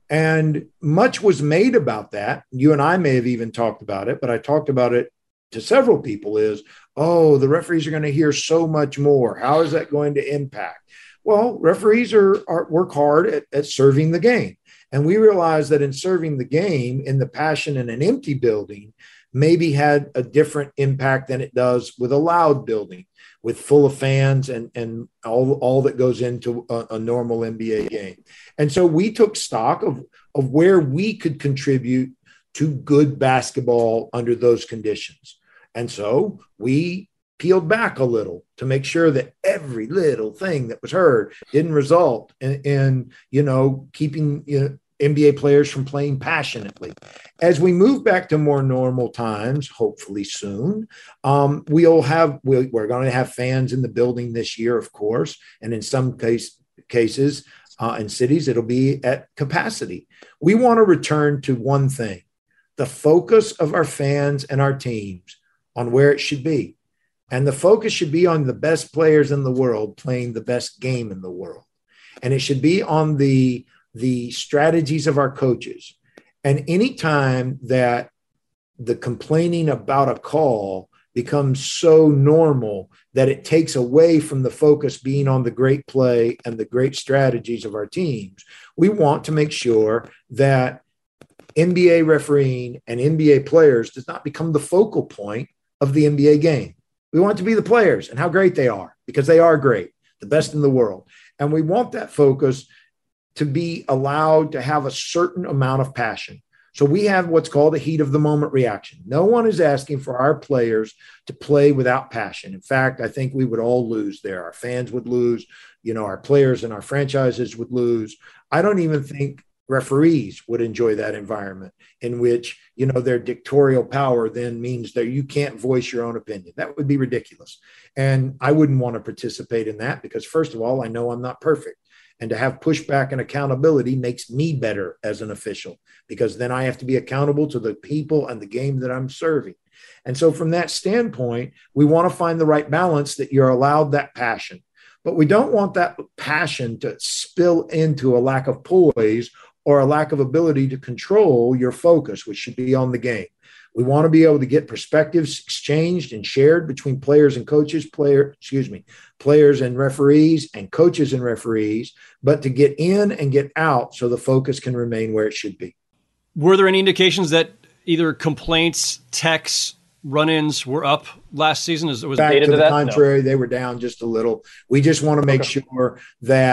And much was made about that. You and I may have even talked about it, but I talked about it to several people is, oh, the referees are going to hear so much more. How is that going to impact? Well, referees are, are work hard at, at serving the game. And we realized that in serving the game, in the passion in an empty building, maybe had a different impact than it does with a loud building, with full of fans and, and all, all that goes into a, a normal N B A game. And so we took stock of, of where we could contribute to good basketball under those conditions. And so we peeled back a little to make sure that every little thing that was heard didn't result in, in you know, keeping you know, N B A players from playing passionately. As we move back to more normal times, hopefully soon, um, we'll have, we'll, we're going to have fans in the building this year, of course, and in some case, cases uh, in cities, it'll be at capacity. We want to return to one thing, the focus of our fans and our teams on where it should be. And the focus should be on the best players in the world playing the best game in the world. And it should be on the the strategies of our coaches. And anytime that the complaining about a call becomes so normal that it takes away from the focus being on the great play and the great strategies of our teams, we want to make sure that N B A refereeing and N B A players does not become the focal point of the N B A game. We want it to be the players and how great they are, because they are great, the best in the world. And we want that focus to be allowed to have a certain amount of passion. So we have what's called a heat of the moment reaction. No one is asking for our players to play without passion. In fact, I think we would all lose there. Our fans would lose, you know, our players and our franchises would lose. I don't even think referees would enjoy that environment in which, you know, their dictatorial power then means that you can't voice your own opinion. That would be ridiculous. And I wouldn't want to participate in that because, first of all, I know I'm not perfect. And to have pushback and accountability makes me better as an official, because then I have to be accountable to the people and the game that I'm serving. And so from that standpoint, we want to find the right balance that you're allowed that passion, but we don't want that passion to spill into a lack of poise or a lack of ability to control your focus, which should be on the game. We want to be able to get perspectives exchanged and shared between players and coaches, player, excuse me, players and referees and coaches and referees, but to get in and get out so the focus can remain where it should be. Were there any indications that either complaints, texts, run-ins were up last season? Was Back data to the that? contrary, No. They were down just a little. We just want to make okay. sure that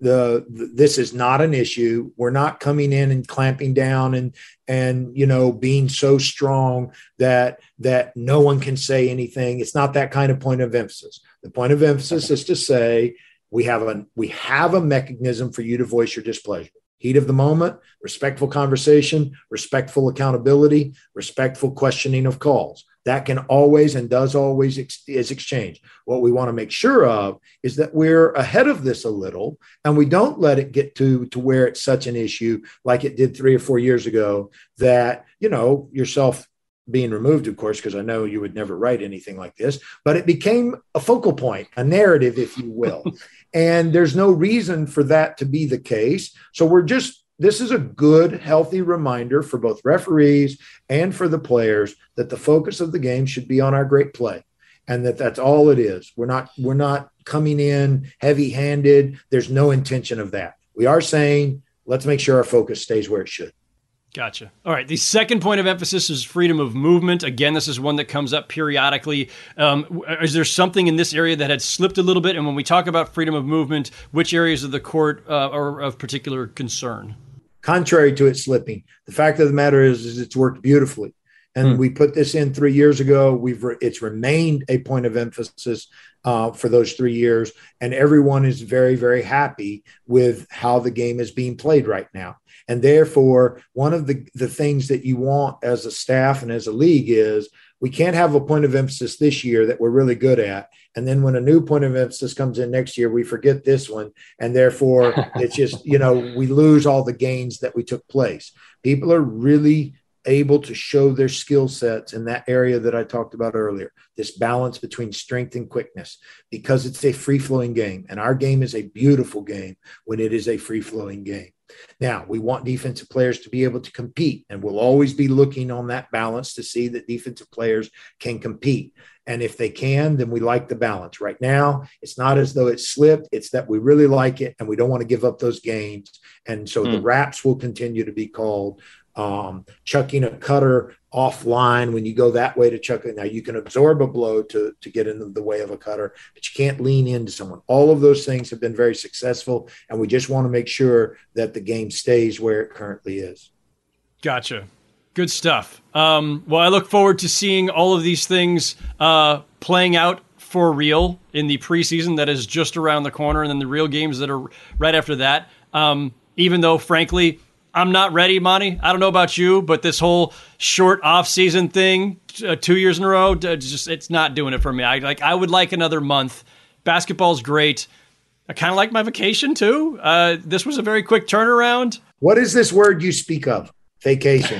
the, the this is not an issue. We're not coming in and clamping down and and you know being so strong that that no one can say anything. It's not that kind of point of emphasis. The point of emphasis is to say we have a we have a mechanism for you to voice your displeasure. Heat of the moment, respectful conversation, respectful accountability, respectful questioning of calls. That can always and does always ex- is exchanged. What we want to make sure of is that we're ahead of this a little and we don't let it get to, to where it's such an issue like it did three or four years ago that, you know, yourself being removed, of course, because I know you would never write anything like this, but it became a focal point, a narrative, if you will. And there's no reason for that to be the case. So we're just, this is a good, healthy reminder for both referees and for the players that the focus of the game should be on our great play, and that that's all it is. We're not we're not coming in heavy-handed. There's no intention of that. We are saying, let's make sure our focus stays where it should. Gotcha. All right. The second point of emphasis is freedom of movement. Again, this is one that comes up periodically. Um, is there something in this area that had slipped a little bit? And when we talk about freedom of movement, which areas of the court uh, are of particular concern? Contrary to it slipping, the fact of the matter is, is it's worked beautifully. And hmm. we put this in three years ago. We've re- it's remained a point of emphasis uh, for those three years. And everyone is very, very happy with how the game is being played right now. And therefore, one of the, the things that you want as a staff and as a league is we can't have a point of emphasis this year that we're really good at. And then when a new point of emphasis comes in next year, we forget this one. And therefore, it's just, you know, we lose all the gains that we took place. People are really able to show their skill sets in that area that I talked about earlier, this balance between strength and quickness, because it's a free-flowing game. And our game is a beautiful game when it is a free-flowing game. Now, we want defensive players to be able to compete, and we'll always be looking on that balance to see that defensive players can compete. And if they can, then we like the balance. Right now, it's not as though it's slipped. It's that we really like it, and we don't want to give up those gains. And so mm. the raps will continue to be called. Um, chucking a cutter offline when you go that way to chuck it. Now you can absorb a blow to, to get into the way of a cutter, but you can't lean into someone. All of those things have been very successful, and we just want to make sure that the game stays where it currently is. Gotcha. Good stuff. Um, well, I look forward to seeing all of these things uh, playing out for real in the preseason that is just around the corner, and then the real games that are right after that. Um, even though, frankly, I'm not ready, Monty. I don't know about you, but this whole short off-season thing, uh, two years in a row, uh, just it's not doing it for me. I like. I would like another month. Basketball's great. I kind of like my vacation too. Uh, this was a very quick turnaround. What is this word you speak of? Vacation.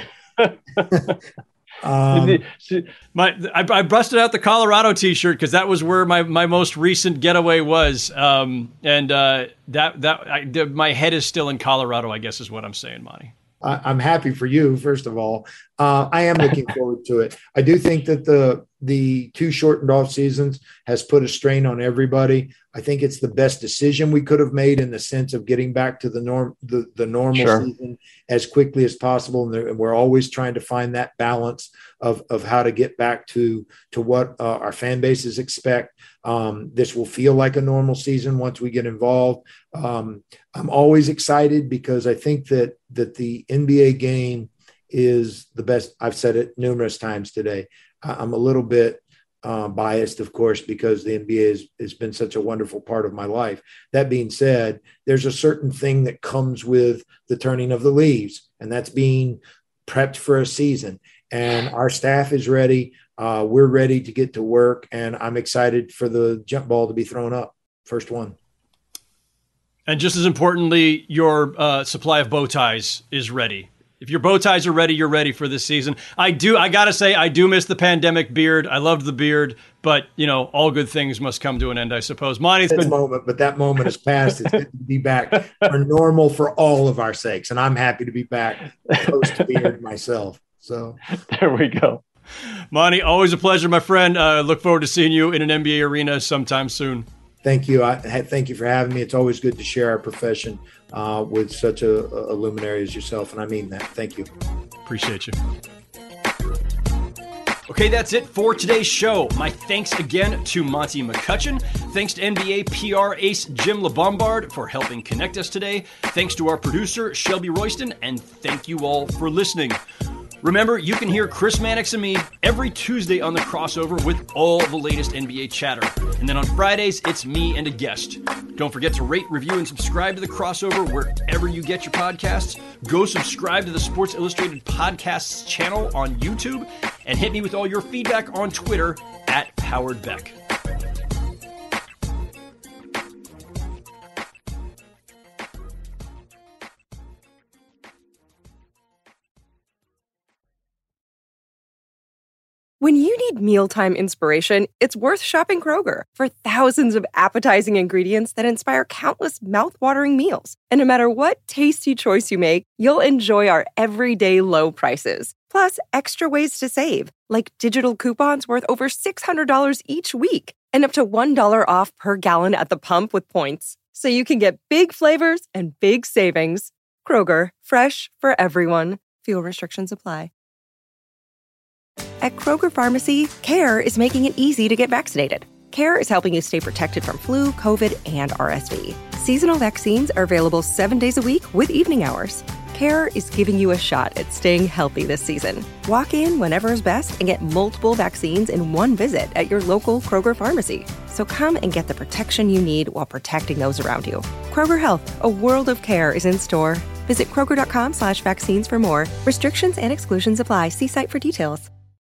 Um, my, I, I busted out the Colorado T-shirt because that was where my, my most recent getaway was, um, and uh, that that I, the, my head is still in Colorado, I guess is what I'm saying, Monty. I, I'm happy for you, first of all. Uh, I am looking forward to it. I do think that the the two shortened off seasons has put a strain on everybody. I think it's the best decision we could have made in the sense of getting back to the norm, the, the normal sure. season as quickly as possible. And, and we're always trying to find that balance of, of how to get back to, to what uh, our fan bases expect. Um, this will feel like a normal season once we get involved. Um, I'm always excited because I think that, that the N B A game is the best. I've said it numerous times today. I'm a little bit uh, biased, of course, because the N B A has, has been such a wonderful part of my life. That being said, there's a certain thing that comes with the turning of the leaves, and that's being prepped for a season. And our staff is ready. Uh, we're ready to get to work, and I'm excited for the jump ball to be thrown up. First one. And just as importantly, your uh, supply of bow ties is ready. If your bow ties are ready, you're ready for this season. I do. I got to say, I do miss the pandemic beard. I loved the beard, but, you know, all good things must come to an end, I suppose. Monty, it's been... moment, but that moment has passed. It's good to be back for normal for all of our sakes. And I'm happy to be back post-beard myself. So there we go. Monty, always a pleasure, my friend. Uh, look forward to seeing you in an N B A arena sometime soon. Thank you. I thank you for having me. It's always good to share our profession uh, with such a, a luminary as yourself, and I mean that. Thank you. Appreciate you. Okay, that's it for today's show. My thanks again to Monty McCutcheon. Thanks to N B A P R ace Jim LeBombard for helping connect us today. Thanks to our producer, Shelby Royston, and thank you all for listening. Remember, you can hear Chris Mannix and me every Tuesday on The Crossover with all the latest N B A chatter. And then on Fridays, it's me and a guest. Don't forget to rate, review, and subscribe to The Crossover wherever you get your podcasts. Go subscribe to the Sports Illustrated Podcasts channel on YouTube, and hit me with all your feedback on Twitter at Howard Beck. When you need mealtime inspiration, it's worth shopping Kroger for thousands of appetizing ingredients that inspire countless mouth-watering meals. And no matter what tasty choice you make, you'll enjoy our everyday low prices. Plus, extra ways to save, like digital coupons worth over six hundred dollars each week and up to one dollar off per gallon at the pump with points. So you can get big flavors and big savings. Kroger, fresh for everyone. Fuel restrictions apply. At Kroger Pharmacy, CARE is making it easy to get vaccinated. CARE is helping you stay protected from flu, COVID, and R S V. Seasonal vaccines are available seven days a week with evening hours. CARE is giving you a shot at staying healthy this season. Walk in whenever is best and get multiple vaccines in one visit at your local Kroger Pharmacy. So come and get the protection you need while protecting those around you. Kroger Health, a world of care, is in store. Visit Kroger.com slash vaccines for more. Restrictions and exclusions apply. See site for details.